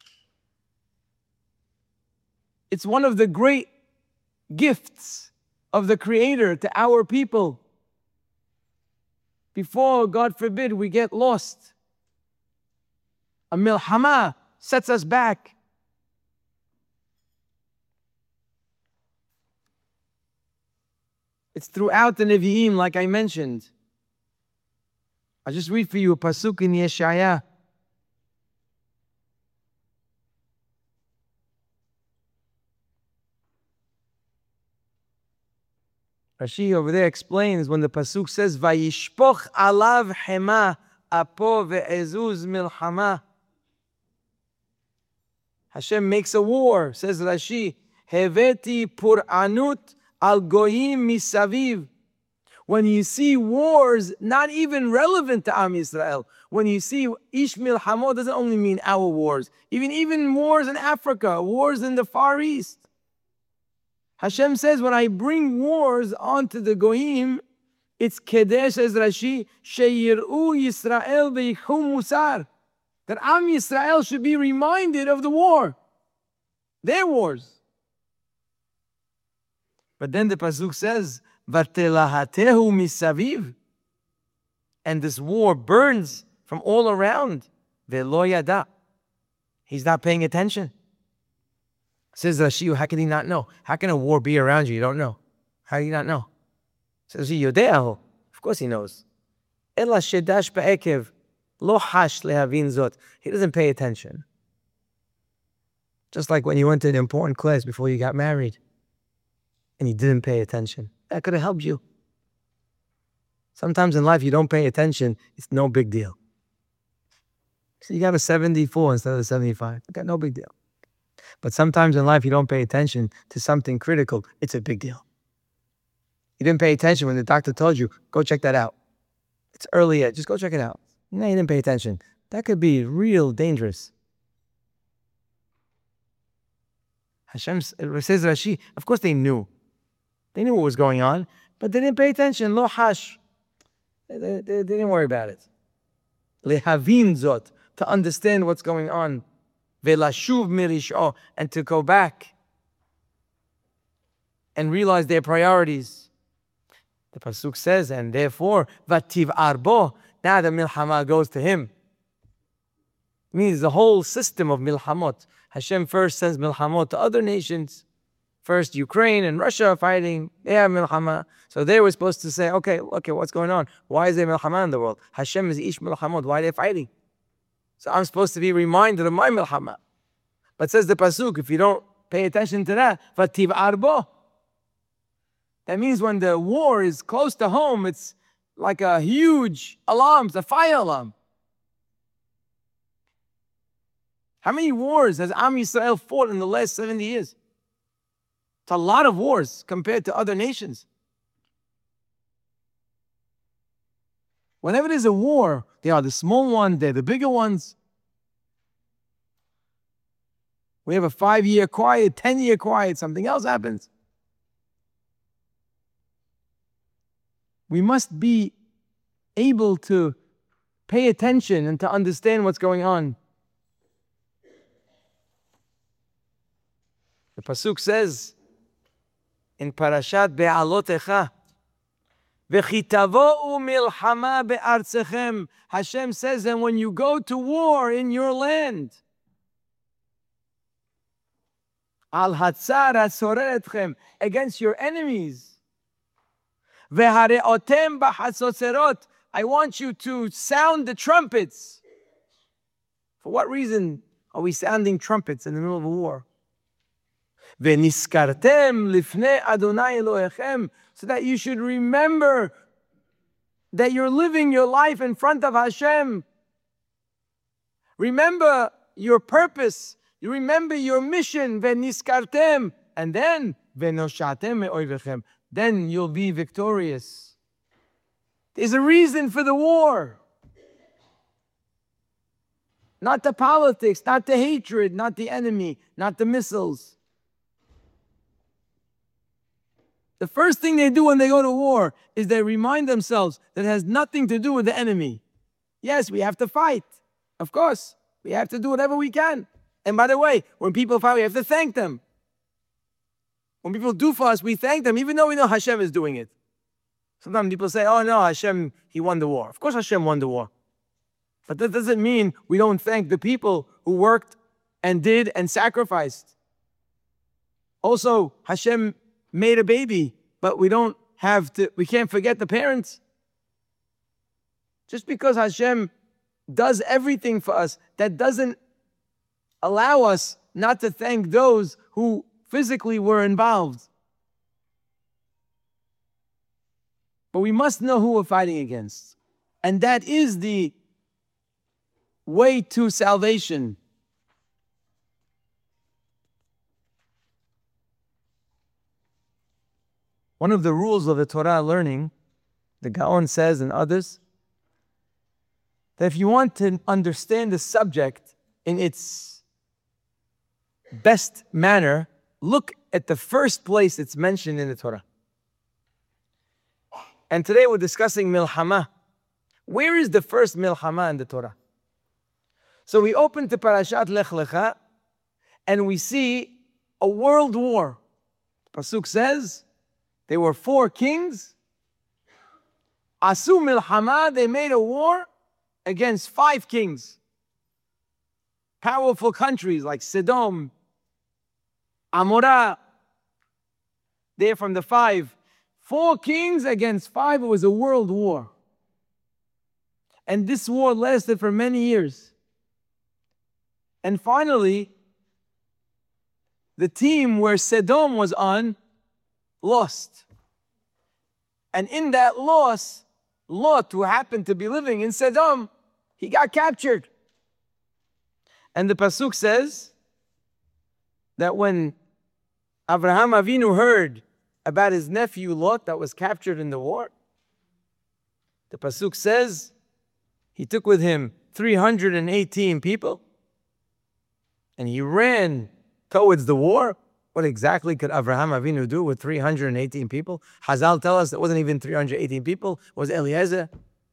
A: It's one of the great gifts of the Creator to our people. Before, God forbid, we get lost, a milhama sets us back. It's throughout the Nevi'im, like I mentioned. I'll just read for you a pasuk in Yeshaya. Rashi over there explains when the pasuk says, "Vayishpoch alav hema apo ve'ezuz milchama." Hashem makes a war, says Rashi, "Heveti pur'anut al goyim misaviv." When you see wars not even relevant to Am Yisrael, when you see Ish Milchamo doesn't only mean our wars, even, even wars in Africa, wars in the Far East. Hashem says, when I bring wars onto the Goyim, it's Kedeh, says Rashi, Sheyir'u Yisrael v'yichum musar. That Am Yisrael should be reminded of the war, their wars. But then the Pasuk says, Vatelahatehu misaviv. And this war burns from all around. Ve'lo yada. He's not paying attention. Says Rashi, how can he not know? How can a war be around you? You don't know. How do you not know? Says Rashi, Yodeahu. Of course he knows. Ela shedash ba'ekev. Lo hash lehavin zot. He doesn't pay attention. Just like when you went to an important class before you got married and you didn't pay attention. That could have helped you. Sometimes in life you don't pay attention, it's no big deal. So you got a seventy-four instead of a seventy-five. Okay, no big deal. But sometimes in life you don't pay attention to something critical, it's a big deal. You didn't pay attention when the doctor told you, go check that out. It's early yet, just go check it out. No, you didn't pay attention. That could be real dangerous. Hashem says Rashi, of course they knew. They knew what was going on, but they didn't pay attention. Lo hash. They, they, they didn't worry about it. Lehavin zot. To understand what's going on. Velashuv mirisho. And to go back and realize their priorities. The Pasuk says, and therefore, Vativ arbo. Now the milchama goes to him. It means the whole system of milhamot. Hashem first sends milhamot to other nations. First, Ukraine and Russia are fighting. They have milchama. So they were supposed to say, okay, okay, what's going on? Why is there milchama in the world? Hashem is ish milchamot. Why are they fighting? So I'm supposed to be reminded of my milchama. But says the Pasuk, if you don't pay attention to that, vativ arbo. That means when the war is close to home, it's like a huge alarm, it's a fire alarm. How many wars has Am Yisrael fought in the last seventy years? It's a lot of wars compared to other nations. Whenever there's a war, they are the small one, they're the bigger ones. We have a five-year quiet, ten-year quiet, something else happens. We must be able to pay attention and to understand what's going on. The Pasuk says in Parashat Be'alotecha, V'chitavo'u milchama be'artzechem. Hashem says, and when you go to war in your land, al hatzar hasoreretchem, against your enemies, Ve'hare'otem b'chatzotserot, I want you to sound the trumpets. For what reason are we sounding trumpets in the middle of a war? Ve'niskartem lifnei Adonai Elohechem, so that you should remember that you're living your life in front of Hashem. Remember your purpose. You remember your mission. Ve'niskartem, and then ve'noshatem me'oivechem. Then you'll be victorious. There's a reason for the war. Not the politics, not the hatred, not the enemy, not the missiles. The first thing they do when they go to war is they remind themselves that it has nothing to do with the enemy. Yes, we have to fight. Of course, we have to do whatever we can. And by the way, when people fight, we have to thank them. When people do for us, we thank them, even though we know Hashem is doing it. Sometimes people say, oh no, Hashem, He won the war. Of course Hashem won the war. But that doesn't mean we don't thank the people who worked and did and sacrificed. Also, Hashem made a baby, but we don't have to, we can't forget the parents. Just because Hashem does everything for us, that doesn't allow us not to thank those who physically were involved. But we must know who we're fighting against. And that is the way to salvation. One of the rules of the Torah learning, the Gaon says and others, that if you want to understand the subject in its best manner, look at the first place it's mentioned in the Torah. And today we're discussing milhama. Where is the first milhama in the Torah? So we open to Parashat Lech Lecha and we see a world war. Pasuk says there were four kings. Asu milhama, they made a war against five kings. Powerful countries like Sodom, Amorah. They're from the five. Four kings against five. It was a world war. And this war lasted for many years. And finally, the team where Sodom was on lost. And in that loss, Lot, who happened to be living in Sodom, he got captured. And the Pasuk says that when Abraham Avinu heard about his nephew Lot that was captured in the war, the Pasuk says he took with him three hundred eighteen people and he ran towards the war. What exactly could Abraham Avinu do with three hundred eighteen people? Hazal tell us it wasn't even three hundred eighteen people, it was Eliezer.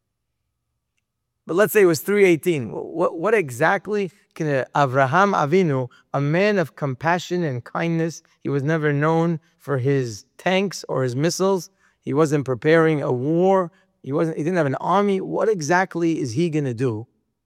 A: But let's say it was three hundred eighteen. What, what exactly can Abraham Avinu, a man of compassion and kindness, he was never known for his tanks or his missiles, he wasn't preparing a war, he wasn't he didn't have an army. What exactly is he going to do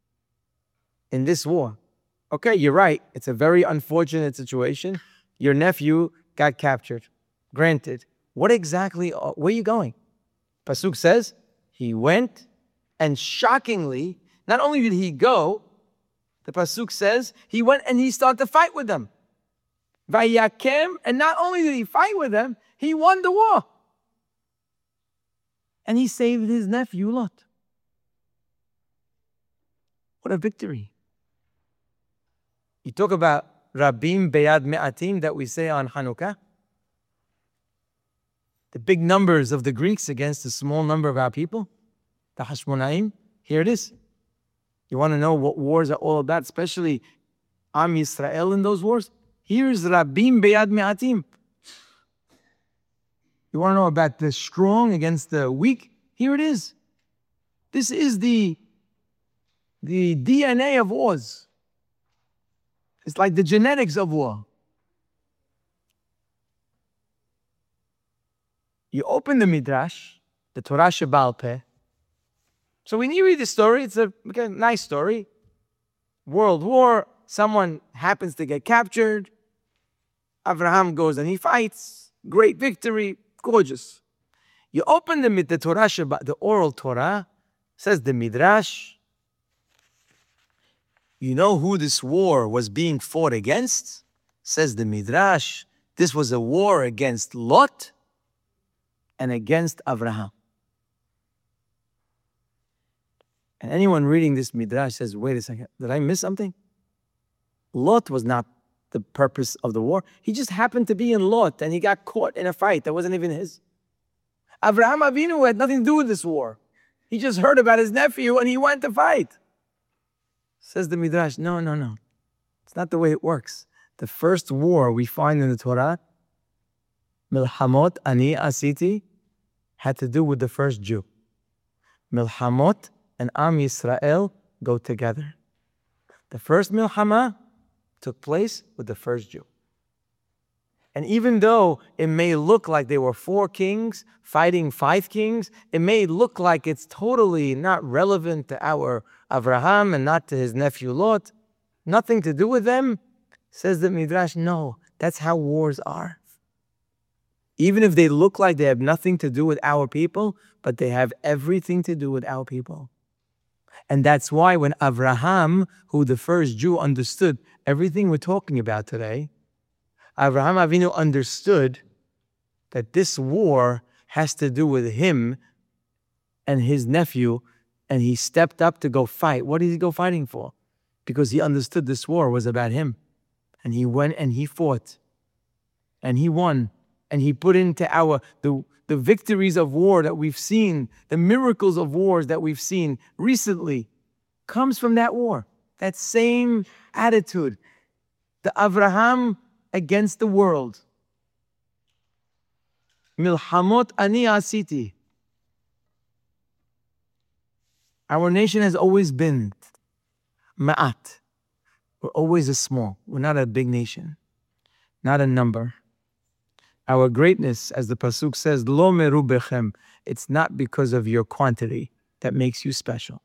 A: in this war? Okay, you're right. It's a very unfortunate situation. Your nephew got captured. Granted. What exactly, where are you going? Pasuk says, he went, and shockingly, not only did he go, the Pasuk says, he went and he started to fight with them. Vayakem, and not only did he fight with them, he won the war. And he saved his nephew Lot. What a victory. You talk about Rabim Beyad Me'atim that we say on Hanukkah. The big numbers of the Greeks against the small number of our people. The Hashmonaim. Here it is. You want to know what wars are all about, especially Am Yisrael in those wars? Here's Rabim Beyad Me'atim. You want to know about the strong against the weak? Here it is. This is the, the D N A of wars. It's like the genetics of war. You open the Midrash, the Torah Sheba'al Peh. So when you read the story, it's a okay, nice story. World war, someone happens to get captured. Abraham goes and he fights. Great victory, gorgeous. You open the, the Torah Sheba'al, the oral Torah, says the Midrash. You know who this war was being fought against? Says the Midrash. This was a war against Lot and against Abraham. And anyone reading this Midrash says, wait a second, did I miss something? Lot was not the purpose of the war. He just happened to be in Lot and he got caught in a fight that wasn't even his. Abraham Avinu had nothing to do with this war. He just heard about his nephew and he went to fight. Says the Midrash, no, no, no. It's not the way it works. The first war we find in the Torah, Milhamot Ani Asiti, had to do with the first Jew. Milhamot and Am Yisrael go together. The first Milhama took place with the first Jew. And even though it may look like there were four kings fighting five kings, it may look like it's totally not relevant to our Abraham and not to his nephew Lot, nothing to do with them, says the Midrash, no, that's how wars are. Even if they look like they have nothing to do with our people, but they have everything to do with our people. And that's why when Abraham, who the first Jew, understood everything we're talking about today, Abraham Avinu understood that this war has to do with him and his nephew, and he stepped up to go fight. What did he go fighting for? Because he understood this war was about him. And he went and he fought. And he won. And he put into our, the, the victories of war that we've seen, the miracles of wars that we've seen recently, comes from that war. That same attitude. The Avraham against the world. Milhamot ani asiti. Our nation has always been ma'at. We're always a small. We're not a big nation. Not a number. Our greatness, as the Pasuk says, lo merubechem. It's not because of your quantity that makes you special.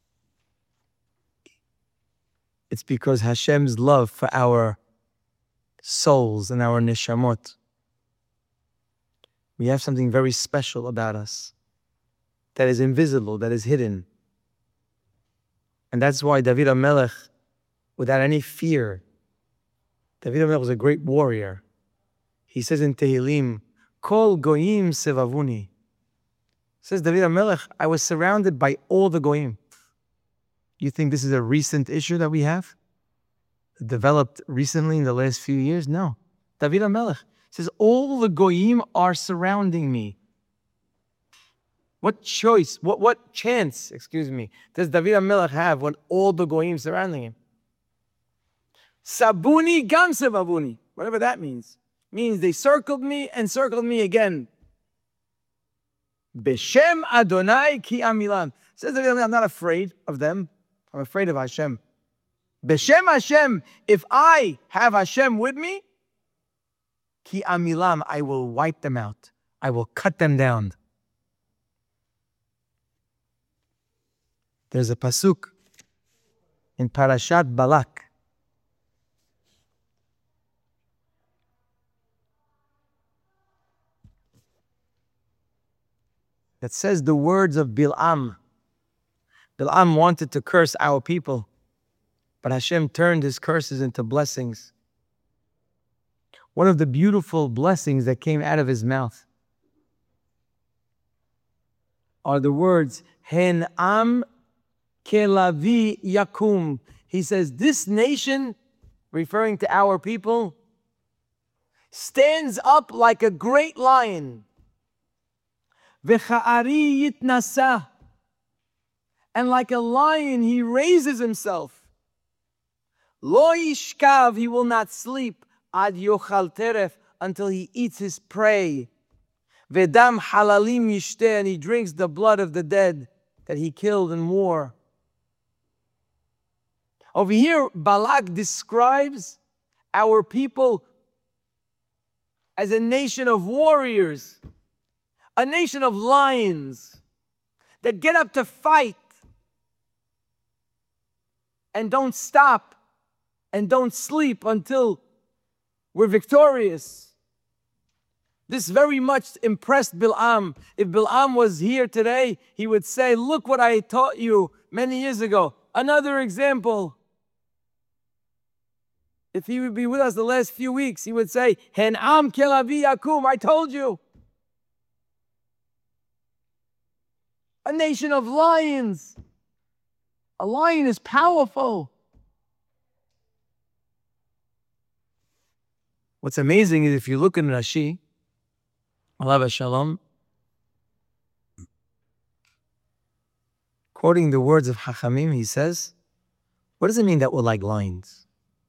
A: It's because Hashem's love for our souls and our neshamot. We have something very special about us that is invisible, that is hidden. And that's why David HaMelech, without any fear, David HaMelech was a great warrior. He says in Tehillim, Kol goyim sevavuni. Says David HaMelech, I was surrounded by all the goyim. You think this is a recent issue that we have? Developed recently in the last few years? No. David HaMelech says, all the goyim are surrounding me. What choice, what, what chance, excuse me, does David HaMelech have when all the goyim surrounding him? Sabuni gam sevavuni, whatever that means. Means they circled me and circled me again. Beshem Adonai ki amilam. Says David HaMelech, I'm not afraid of them. I'm afraid of Hashem. Beshem Hashem, if I have Hashem with me, Ki amilam, I will wipe them out. I will cut them down. There's a pasuk in Parashat Balak. That says the words of Bil'am. Bil'am wanted to curse our people, but Hashem turned his curses into blessings. One of the beautiful blessings that came out of his mouth are the words, Hen am kelavi yakum. He says, this nation, referring to our people, stands up like a great lion. V'cha'ari yitnasa. And like a lion, he raises himself. Lo yishkav, he will not sleep. Ad yochal teref, until he eats his prey. Vedam halalim yishteh, and he drinks the blood of the dead that he killed in war. Over here, Balak describes our people as a nation of warriors, a nation of lions that get up to fight and don't stop and don't sleep until we're victorious. This very much impressed Bil'am. If Bil'am was here today, he would say, look what I taught you many years ago. Another example. If he would be with us the last few weeks, he would say, Hen am kelavi yakum, I told you. A nation of lions. A lion is powerful. What's amazing is if you look in Rashi, Alav Shalom, quoting the words of Chachamim, he says, what does it mean that we're like lions?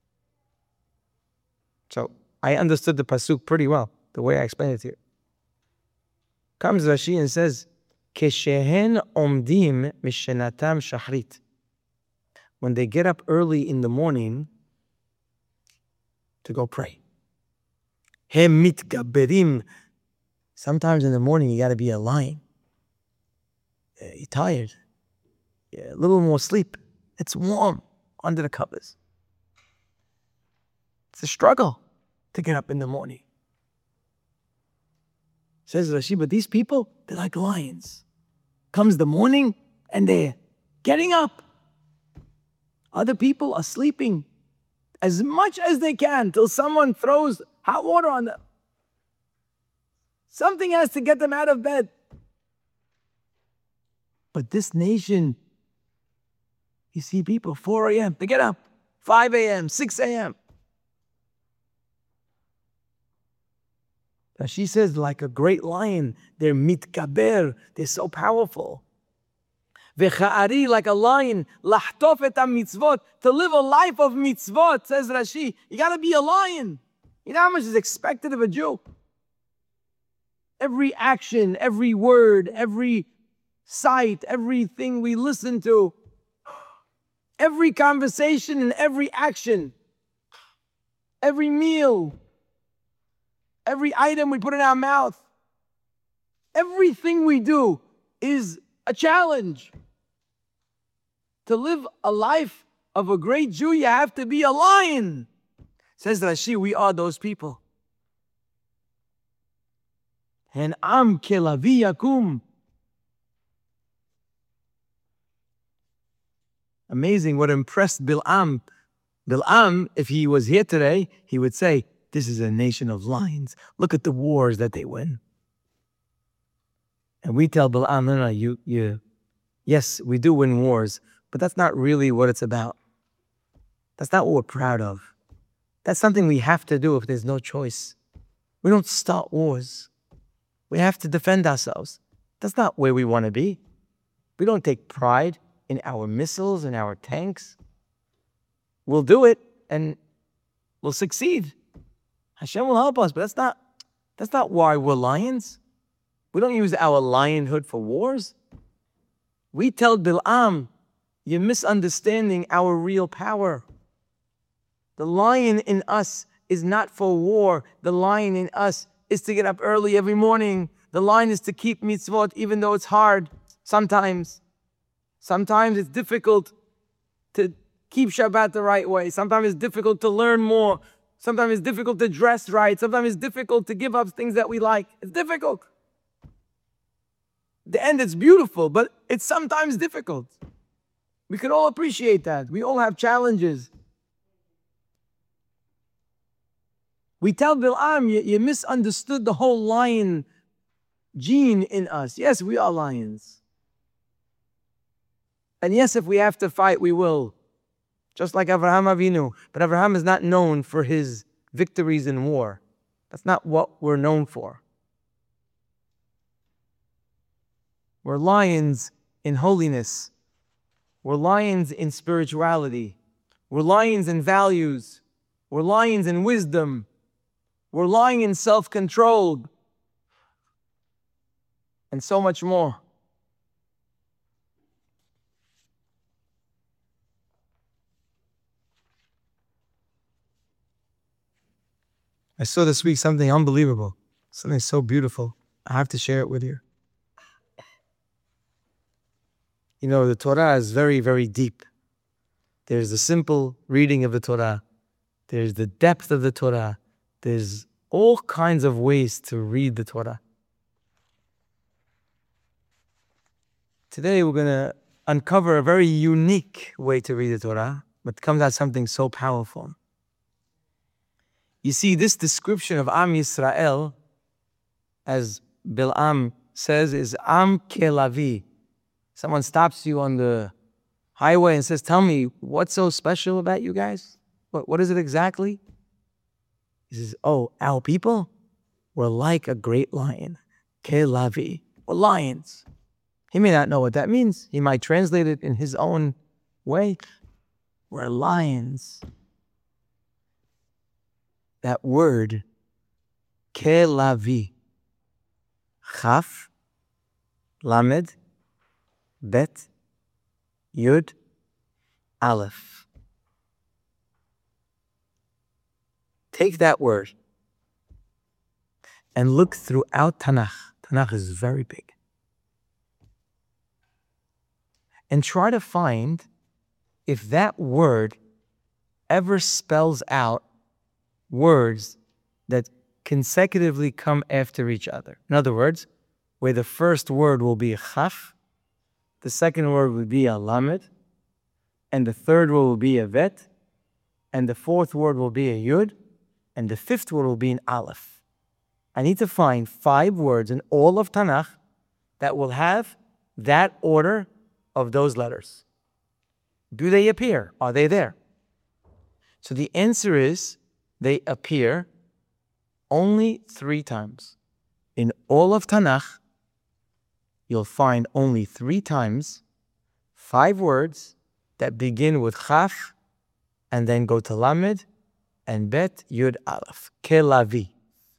A: So I understood the pasuk pretty well, the way I explained it here. Comes Rashi and says, Keshehen omdim mishenatam shachrit. When they get up early in the morning to go pray. Hem mitgaberim. Sometimes in the morning you got to be a lion. You're tired. Yeah, a little more sleep. It's warm under the covers. It's a struggle to get up in the morning. Says Rashi, but these people, they're like lions. Comes the morning and they're getting up. Other people are sleeping as much as they can till someone throws hot water on them. Something has to get them out of bed. But this nation, you see people, four a.m., they get up, five a.m., six a.m. She says, like a great lion, they're mitkaber, they're so powerful. V'cha'ari, like a lion, lahtof et mitzvot, to live a life of mitzvot, says Rashi. You gotta be a lion. You know how much is expected of a Jew? Every action, every word, every sight, everything we listen to, every conversation and every action, every meal, every item we put in our mouth, everything we do is a challenge. To live a life of a great Jew, you have to be a lion. Says Rashi, we are those people. And am kelavi yakum. Amazing what impressed Bil'am. Bil'am, if he was here today, he would say, this is a nation of lions. Look at the wars that they win. And we tell Bil'am, no, no, you, you, yes, we do win wars, but that's not really what it's about. That's not what we're proud of. That's something we have to do if there's no choice. We don't start wars. We have to defend ourselves. That's not where we want to be. We don't take pride in our missiles and our tanks. We'll do it and we'll succeed. Hashem will help us, but that's not, that's not why we're lions. We don't use our lionhood for wars. We tell Bil'am, you're misunderstanding our real power. The lion in us is not for war. The lion in us is to get up early every morning. The lion is to keep mitzvot even though it's hard sometimes. Sometimes it's difficult to keep Shabbat the right way. Sometimes it's difficult to learn more. Sometimes it's difficult to dress right. Sometimes it's difficult to give up things that we like. It's difficult. The end, it's beautiful, but it's sometimes difficult. We can all appreciate that. We all have challenges. We tell Bil'am, you, you misunderstood the whole lion gene in us. Yes, we are lions. And yes, if we have to fight, we will. Just like Avraham Avinu. But Avraham is not known for his victories in war. That's not what we're known for. We're lions in holiness. We're lions in spirituality. We're lions in values. We're lions in wisdom. We're lions in self-control. And so much more. I saw this week something unbelievable, something so beautiful. I have to share it with you. You know, the Torah is very, very deep. There's the simple reading of the Torah. There's the depth of the Torah. There's all kinds of ways to read the Torah. Today we're going to uncover a very unique way to read the Torah, but comes out something so powerful. You see, this description of Am Yisrael, as Bil'am says, is Am Kelavi. Someone stops you on the highway and says, tell me, what's so special about you guys? What, what is it exactly? He says, oh, our people, we're like a great lion. Kelavi. We're lions. He may not know what that means. He might translate it in his own way. We're lions. That word, kelavi, chaf, lamed, bet, yud, aleph. Take that word and look throughout Tanakh. Tanakh is very big. And try to find if that word ever spells out words that consecutively come after each other. In other words, where the first word will be a chaf, the second word will be a lamed, and the third word will be a vet, and the fourth word will be a yud, and the fifth word will be an aleph. I need to find five words in all of Tanakh that will have that order of those letters? Do they appear? Are they there? So the answer is they appear only three times. In all of Tanakh, you'll find only three times five words that begin with Chaf and then go to Lamed and Bet Yud Aleph. Kelavi.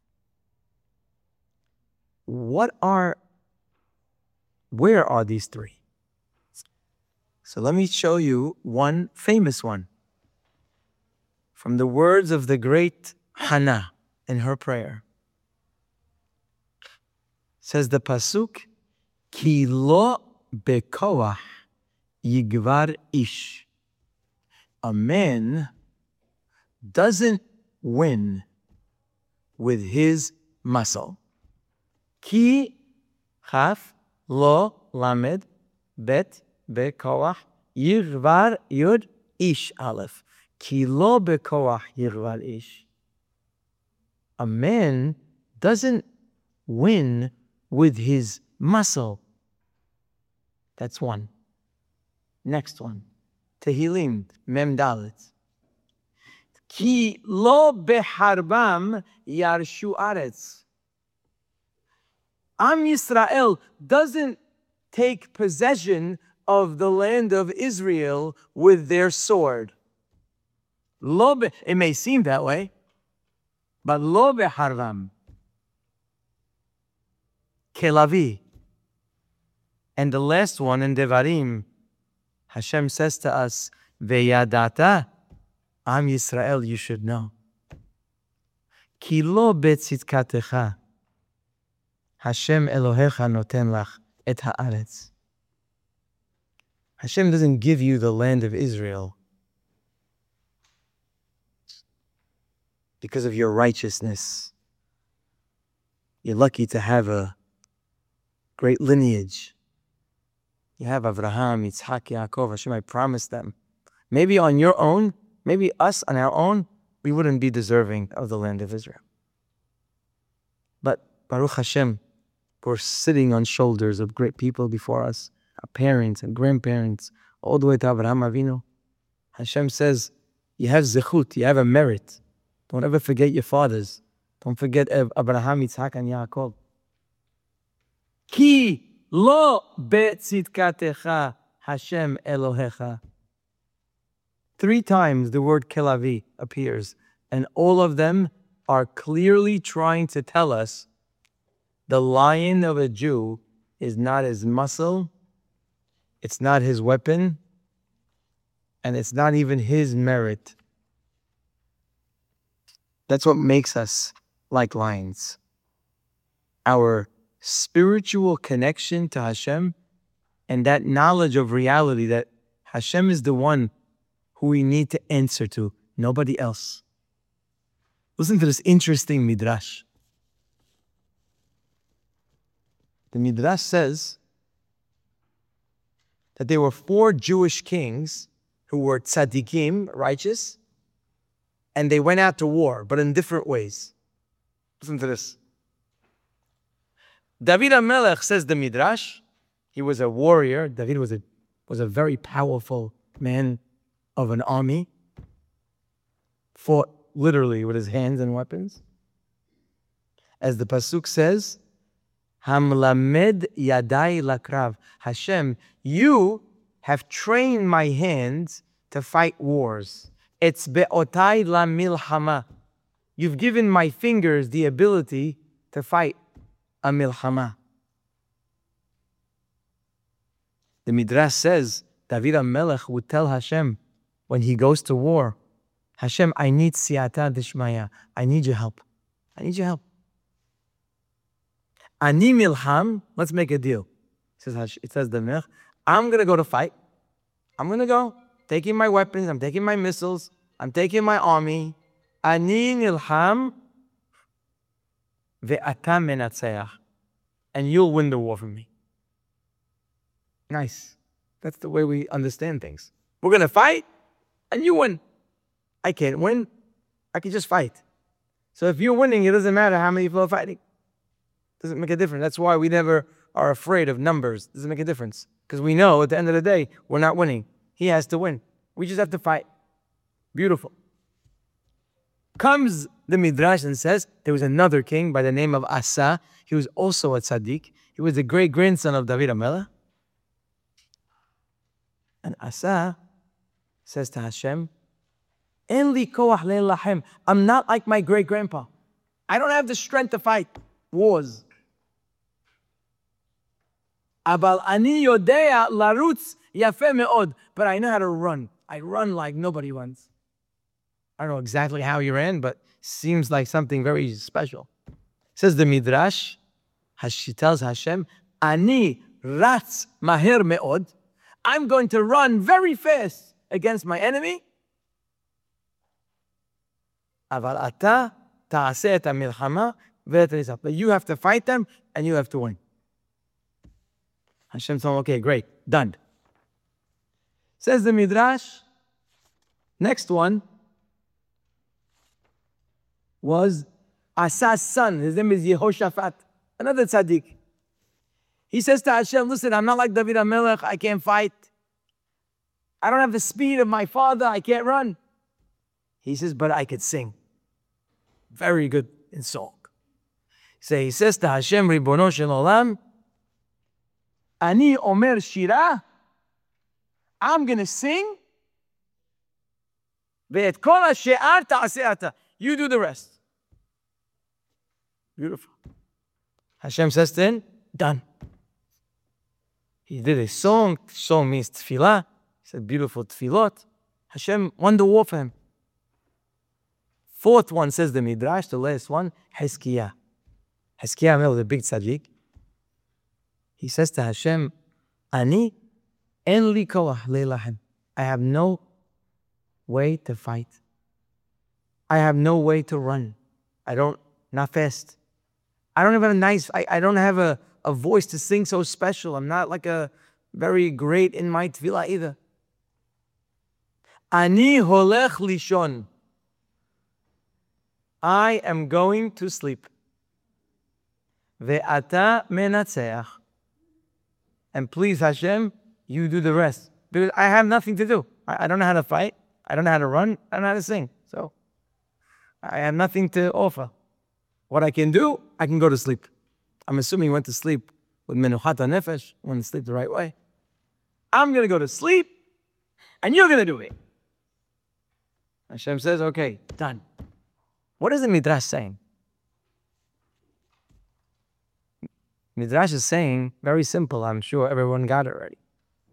A: What are, where are these three? So let me show you one famous one. From the words of the great Hannah in her prayer. Says the Pasuk, Ki lo bekoach yigvar ish. A man doesn't win with his muscle. Ki chaf lo lamed bet bekoach yigvar yud ish aleph. Ki lo bekoach yigvar ish. A man doesn't win with his muscle. That's one. Next one. Tehillim, Mem Dalet. Ki lo beharbam yarshu aretz. Am Yisrael doesn't take possession of the land of Israel with their sword. Lo be, it may seem that way, but lo beharbam. Kelavi. And the last one in Devarim, Hashem says to us, Veyadata, Am Yisrael, you should know. Ki lo betzitkatecha, Hashem Elohecha noten lach et haaretz. Hashem doesn't give you the land of Israel because of your righteousness. You're lucky to have a great lineage. You have Avraham, Yitzhak, Yaakov. Hashem, I promised them. Maybe on your own, maybe us on our own, we wouldn't be deserving of the land of Israel. But Baruch Hashem, we're sitting on shoulders of great people before us, our parents and grandparents, all the way to Avraham Avinu. Hashem says, you have zechut, you have a merit. Don't ever forget your fathers. Don't forget Abraham, Yitzhak, and Yaakov. Ki lo betzitkatecha Hashem Elohecha. Three times the word kelavi appears, and all of them are clearly trying to tell us the lion of a Jew is not his muscle, it's not his weapon, and it's not even his merit. That's what makes us like lions. Our spiritual connection to Hashem and that knowledge of reality that Hashem is the one who we need to answer to, nobody else. Listen to this interesting midrash. The midrash says that there were four Jewish kings who were tzaddikim, righteous, and they went out to war, but in different ways. Listen to this. David HaMelech, says the midrash, he was a warrior. David was a, was a very powerful man of an army. Fought literally with his hands and weapons. As the pasuk says, Hamlamed yadai lakrav. Hashem, you have trained my hands to fight wars. It's be'otai la milhama. You've given my fingers the ability to fight a milhama. The midrash says David HaMelech would tell Hashem when he goes to war, Hashem, I need siyata dishmaya. I need your help. I need your help. Ani milham. Let's make a deal. It says, it says the Melech, I'm going to go to fight. I'm going to go. Taking my weapons. I'm taking my missiles. I'm taking my army. Ani nilham ve'ata menatzeach. And you'll win the war for me. Nice. That's the way we understand things. We're going to fight, and you win. I can't win. I can just fight. So if you're winning, it doesn't matter how many people are fighting. Doesn't make a difference. That's why we never are afraid of numbers. Doesn't make a difference. Because we know at the end of the day, we're not winning. He has to win. We just have to fight. Beautiful. Comes the Midrash and says, there was another king by the name of Asa. He was also a tzaddik. He was the great-grandson of David HaMelech. And Asa says to Hashem, En li koach le'lahem. I'm not like my great-grandpa. I don't have the strength to fight wars. Abal ani yodea larutz yafeh me'od. But I know how to run. I run like nobody runs. I don't know exactly how he ran, but seems like something very special. Says the Midrash, she tells Hashem, Ani ratz maher me'od. I'm going to run very fast against my enemy. Aval ata ta'aseh et ha'milchama ve'et. But you have to fight them and you have to win. Hashem told him, okay, great, done. Says the Midrash, next one was Asa's son. His name is Yehoshaphat, another tzaddik. He says to Hashem, listen, I'm not like David HaMelech. I can't fight. I don't have the speed of my father. I can't run. He says, but I could sing. Very good in song. So he says to Hashem, Ribono shel olam, Ani omer shira. I'm going to sing. Ve'et kol ha'she'ar ta'aseh ata. You do the rest. Beautiful. Hashem says to him, done. He did a song. Song means tefillah. He said beautiful tefillot. Hashem won the war for him. Fourth one, says the Midrash, the last one, Hizkiah. Hizkiah was a big tzaddik. He says to Hashem, Ani en li koach le'lahem. I have no way to fight. I have no way to run. I don't, not fast. I don't have a nice, I, I don't have a, a voice to sing so special. I'm not like a very great in my tefillah either. Ani holech lishon. I am going to sleep. Ve'ata menatzeach. And please, Hashem, you do the rest. Because I have nothing to do. I, I don't know how to fight. I don't know how to run. I don't know how to sing. So I have nothing to offer. What I can do, I can go to sleep. I'm assuming he went to sleep with menuchat nefesh, went to sleep the right way. I'm going to go to sleep, and you're going to do it. Hashem says, okay, done. What is the Midrash saying? Midrash is saying, very simple, I'm sure everyone got it already.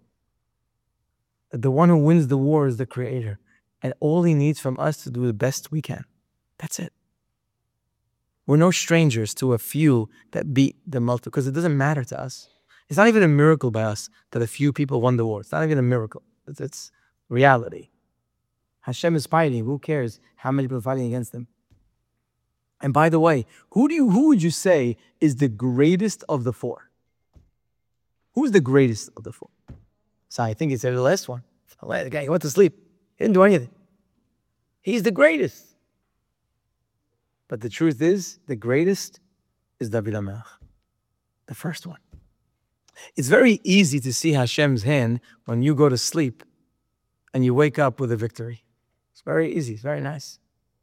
A: The one who wins the war is the Creator. And all He needs from us to do the best we can. That's it. We're no strangers to a few that beat the multitude, because it doesn't matter to us. It's not even a miracle by us that a few people won the war. It's not even a miracle. It's, it's reality. Hashem is fighting. Who cares how many people are fighting against Him? And by the way, who do you who would you say is the greatest of the four? Who's the greatest of the four? So I think he said the last one. The guy, he went to sleep. He didn't do anything. He's the greatest. But the truth is, the greatest is David HaMelech, the first one. It's very easy to see Hashem's hand when you go to sleep and you wake up with a victory. It's very easy. It's very nice.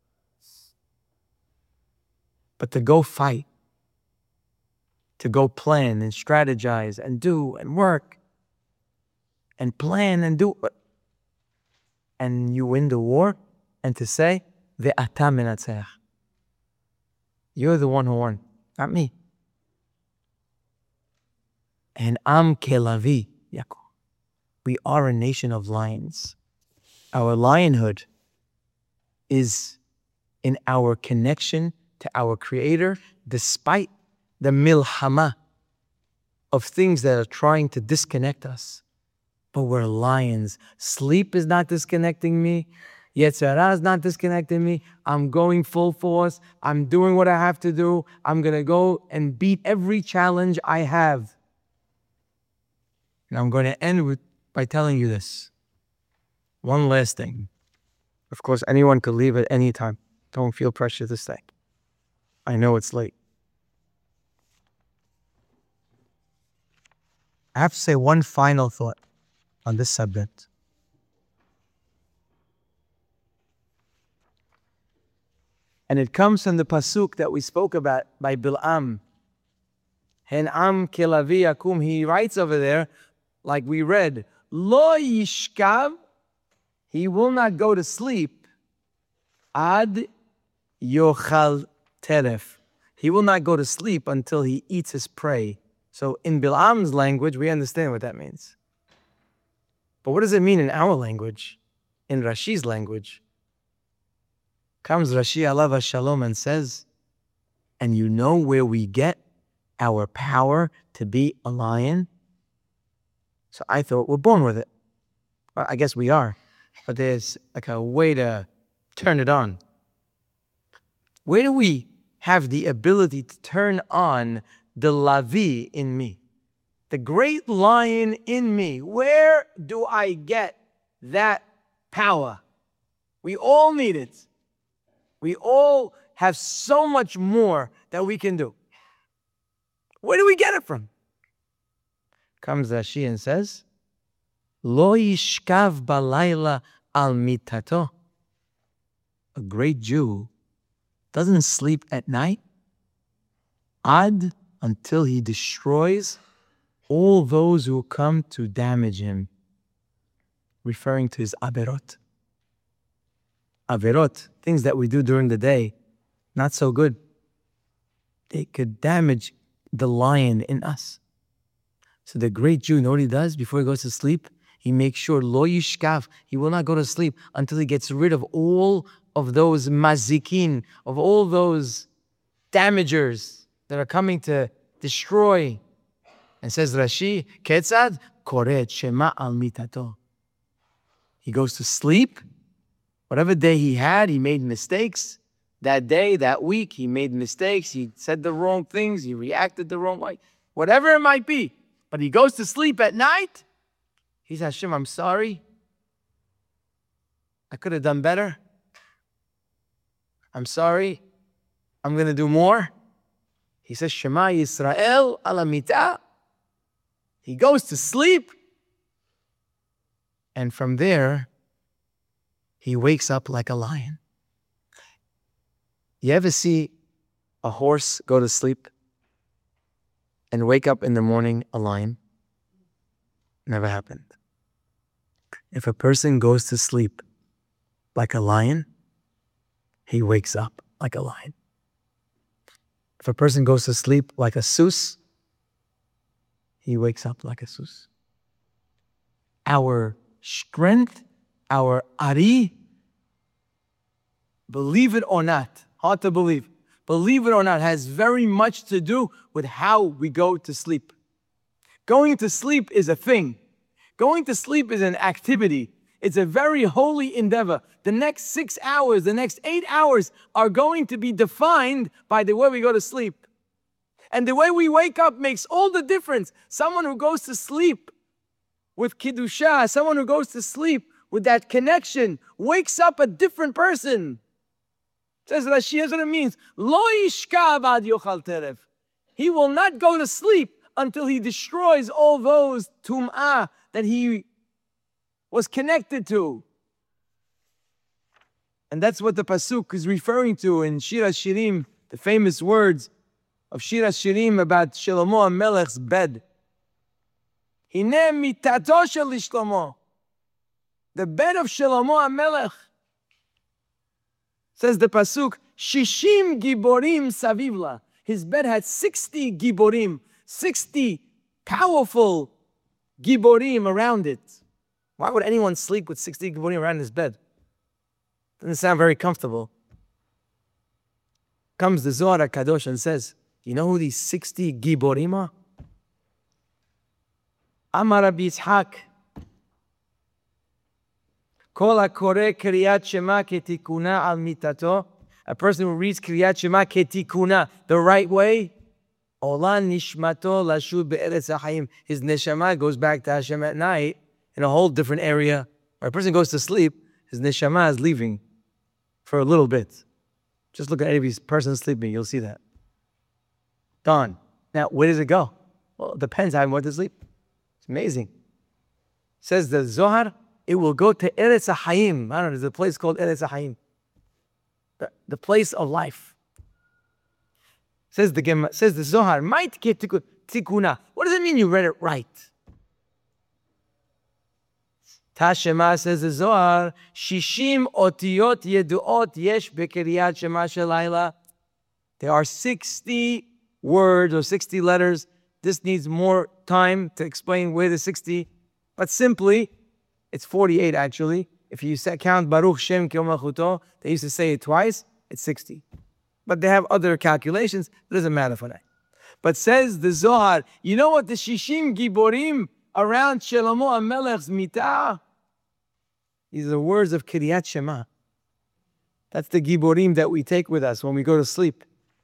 A: But to go fight, to go plan and strategize and do and work and plan and do, and you win the war, and to say, Ve'ata menatzeach. You're the one who won, not me. And Am Kelavi, Yaakov. We are a nation of lions. Our lionhood is in our connection to our Creator, despite the milhama of things that are trying to disconnect us. But we're lions. Sleep is not disconnecting me. Yetzer hara is not disconnecting me. I'm going full force. I'm doing what I have to do. I'm going to go and beat every challenge I have. And I'm going to end with by telling you this. One last thing. Of course, anyone could leave at any time. Don't feel pressure to stay. I know it's late. I have to say one final thought on this subject. And it comes from the pasuk that we spoke about by Bil'am. Hen am kelavi yakum. He writes over there, like we read, Lo yishkav, he will not go to sleep, ad yochal teref. He will not go to sleep until he eats his prey. So in Bil'am's language, we understand what that means. But what does it mean in our language? In Rashi's language? Comes Rashi alav shalom and says, and you know where we get our power to be a lion? So I thought we're born with it. Well, I guess we are. But there's like a way to turn it on. Where do we have the ability to turn on the lavi in me? The great lion in me. Where do I get that power? We all need it. We all have so much more that we can do. Where do we get it from? Comes Rashi and says, Lo yishkav balayla al mitato. A great Jew doesn't sleep at night ad until he destroys all those who come to damage him, referring to his averot. Averot, things that we do during the day, not so good. They could damage the lion in us. So the great Jew, you know what he does before he goes to sleep? He makes sure, lo yishkav, he will not go to sleep until he gets rid of all of those mazikin, of all those damagers that are coming to destroy. And says Rashi, Ketzad, koret shema al mitato. He goes to sleep. Whatever day he had, he made mistakes. That day, that week, he made mistakes. He said the wrong things. He reacted the wrong way. Whatever it might be. But he goes to sleep at night. He says, Hashem, I'm sorry. I could have done better. I'm sorry. I'm going to do more. He says, Shema Yisrael ala mitah. He goes to sleep. And from there, he wakes up like a lion. You ever see a horse go to sleep and wake up in the morning a lion? Never happened. If a person goes to sleep like a lion, he wakes up like a lion. If a person goes to sleep like a sus, he wakes up like a sus. Our strength, our ari, believe it or not, hard to believe, believe it or not, has very much to do with how we go to sleep. Going to sleep is a thing. Going to sleep is an activity. It's a very holy endeavor. The next six hours, the next eight hours are going to be defined by the way we go to sleep. And the way we wake up makes all the difference. Someone who goes to sleep with Kiddusha, someone who goes to sleep with that connection, wakes up a different person. Says Rashi, here's what it means. Lo yishkav ad yochal teref. He will not go to sleep until he destroys all those tum'ah that he was connected to. And that's what the pasuk is referring to in Shir HaShirim, the famous words of Shir HaShirim about Shlomo HaMelech's bed. Hineh mitato shel Shlomo. The bed of Shlomo HaMelech. Says the pasuk, Shishim giborim savivla. His bed had sixty giborim, sixty powerful giborim around it. Why would anyone sleep with sixty giborim around his bed? Doesn't sound very comfortable. Comes the Zohar HaKadosh and says, you know who these sixty giborim are? Amar Rabbi Yitzhak. Kol hakoreh kriyat shema ketikuna al mitato. A person who reads kriyat shema ketikuna the right way, olan nishmato lashub be'eretz ha'chaim. His neshama goes back to Hashem at night in a whole different area. Or a person goes to sleep, his neshama is leaving for a little bit. Just look at every person sleeping, you'll see that. Gone. Now, where does it go? Well, it depends how he went to sleep. It's amazing. Says the Zohar, it will go to Eretz HaHayim. I don't know, there's a place called Eretz HaHayim. The, the place of life. Says the Gemara, says the Zohar, might get tikuna. What does it mean you read it right? Tashema, says the Zohar, Shishim otiyot yeduot yesh bekiryat Shema shelayla. There are sixty words or sixty letters. This needs more time to explain where the sixty, but simply, it's forty-eight actually. If you count Baruch Shem Kiyom Malchuto, they used to say it twice, it's sixty. But they have other calculations, it doesn't matter for that. But says the Zohar, you know what the Shishim Giborim around Shlomo HaMelech's mitah? These are the words of Kiryat Shema. That's the Giborim that we take with us when we go to sleep.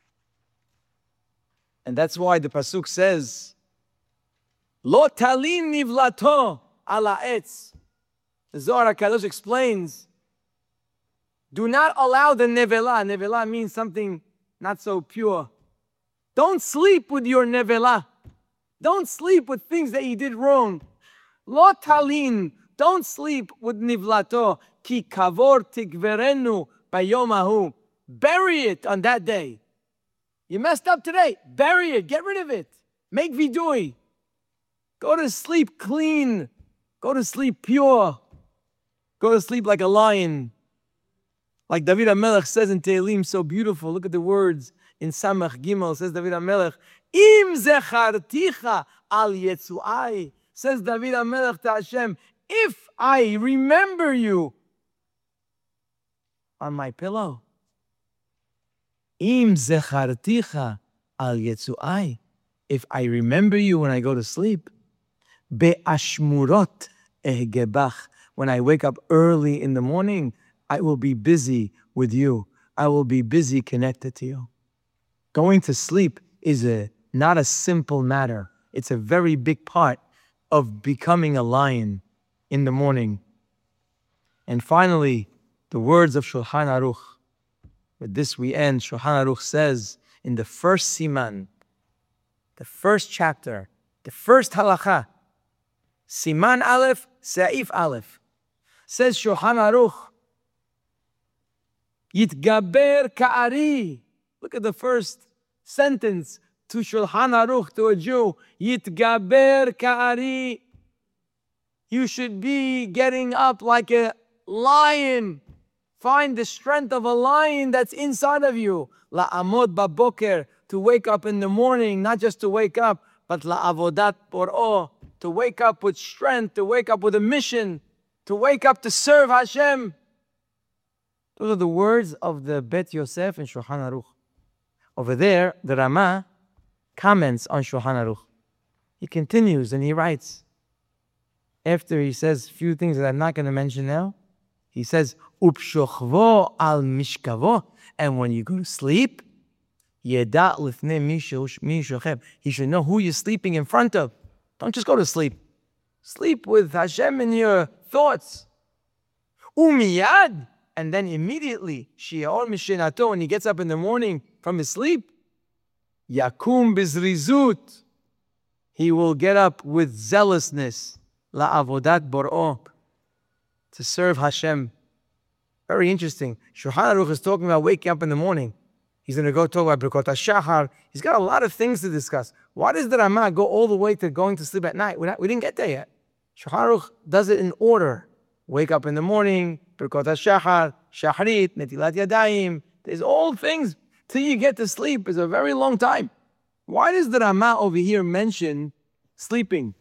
A: And that's why the Pasuk says, Lo talin nivlato ala etz. The Zohar HaKadosh explains, do not allow the nevela. Nevela means something not so pure. Don't sleep with your nevela. Don't sleep with things that you did wrong. Lo talin. Don't sleep with nivlato. Ki kavor tikverenu bayomahu. Bury it on that day. You messed up today. Bury it. Get rid of it. Make vidui. Go to sleep clean. Go to sleep pure. Go to sleep like a lion. Like David HaMelech says in Tehillim, so beautiful. Look at the words in Samach Gimel. Says David HaMelech, Im zecharticha al yetzuai. Says David HaMelech to Hashem, if I remember you on my pillow. Im zecharticha al yetzuai. If I remember you when I go to sleep. Be'ashmurot ehgebach. When I wake up early in the morning, I will be busy with you. I will be busy connected to you. Going to sleep is a not a simple matter. It's a very big part of becoming a lion in the morning. And finally, the words of Shulchan Aruch. With this we end. Shulchan Aruch says in the first siman, the first chapter, the first halacha, Siman Aleph, Sa'if Aleph. Says Shulchan Aruch, Yitgaber Ka'ari. Look at the first sentence to Shulchan Aruch, to a Jew. Yitgaber Ka'ari. You should be getting up like a lion. Find the strength of a lion that's inside of you. La'amod baboker, to wake up in the morning, not just to wake up, but la'avodat bor'o, to wake up with strength, to wake up with a mission, to wake up to serve Hashem. Those are the words of the Bet Yosef in Shulchan Aruch. Over there, the Rama comments on Shulchan Aruch. He continues and he writes, after he says a few things that I'm not going to mention now, he says, Upshochvo al mishkavo, and when you go to sleep, Yeda lifnei mi shochem. He should know who you're sleeping in front of. Don't just go to sleep. Sleep with Hashem in your thoughts. Umiyad, and then immediately, shi'or mishinato, when he gets up in the morning from his sleep, yakum bizrizut, he will get up with zealousness, la'avodat bor'o, to serve Hashem. Very interesting. Shulchan Aruch is talking about waking up in the morning. He's going to go talk about Birkot HaShachar. He's got a lot of things to discuss. Why does the Rama go all the way to going to sleep at night? We're not, we didn't get there yet. Shulchan Aruch does it in order. Wake up in the morning, Birkot HaShachar, Shachrit, Netilat Yadayim. There's all things till you get to sleep. It's a very long time. Why does the Rama over here mention sleeping?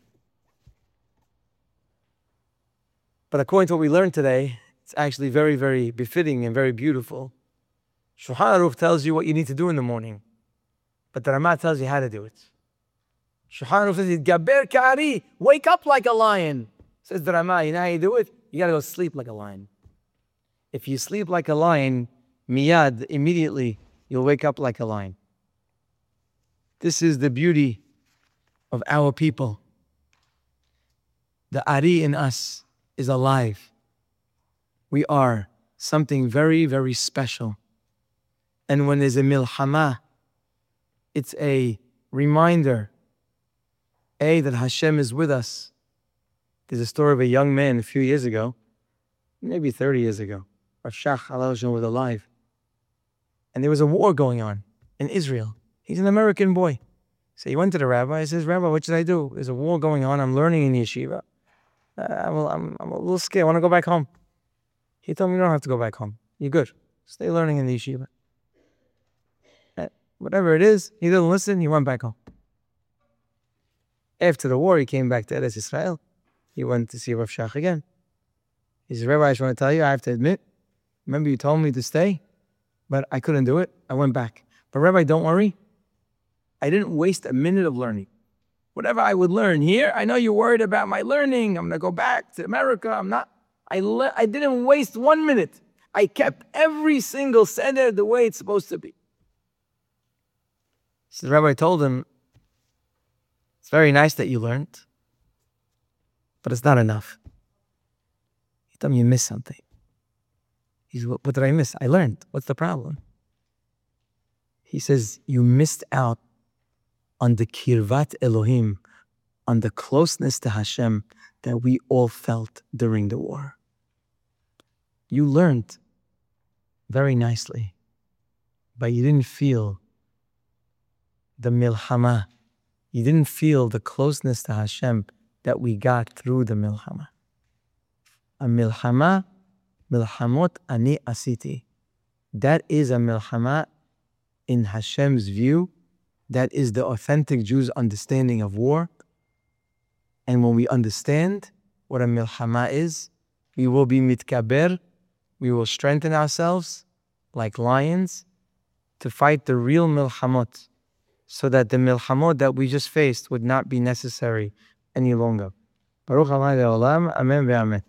A: But according to what we learned today, it's actually very, very befitting and very beautiful. Shulchan Aruch tells you what you need to do in the morning, but the Rama tells you how to do it. Shulchan Aruch says, Gaber Ka'ari, wake up like a lion. Says the Rama, you know how you do it? You got to go sleep like a lion. If you sleep like a lion, miyad, immediately, you'll wake up like a lion. This is the beauty of our people. The Ari in us is alive. We are something very, very special. And when there's a milhama, it's a reminder A, that Hashem is with us. There's a story of a young man a few years ago, maybe thirty years ago. Rav Shach Alal was alive. And there was a war going on in Israel. He's an American boy. So he went to the rabbi. He says, Rabbi, what should I do? There's a war going on. I'm learning in yeshiva. Uh, I'm, I'm, I'm a little scared. I want to go back home. He told me, you don't have to go back home. You're good. Stay learning in the yeshiva. Uh, whatever it is, he didn't listen. He went back home. After the war, he came back to Eretz Israel. He went to see Rav Shach again. He said, Rabbi, I just want to tell you, I have to admit, remember you told me to stay, but I couldn't do it. I went back. But Rabbi, don't worry. I didn't waste a minute of learning. Whatever I would learn here, I know you're worried about my learning. I'm going to go back to America. I'm not. I, le- I didn't waste one minute. I kept every single seder the way it's supposed to be. So the rabbi told him, it's very nice that you learned, but it's not enough. He told me you missed something. He said, what, what did I miss? I learned. What's the problem? He says, you missed out on the kirvat Elohim, on the closeness to Hashem that we all felt during the war. You learned very nicely, but you didn't feel the milhama. You didn't feel the closeness to Hashem that we got through the milhama. A milhama, milhamot ani asiti. That is a milhama in Hashem's view. That is the authentic Jew's understanding of war. And when we understand what a milhama is, we will be mitkaber, we will strengthen ourselves like lions to fight the real milhamot, so that the milhamot that we just faced would not be necessary any longer. Baruch Adonai Le'olam, Amen ve'amen.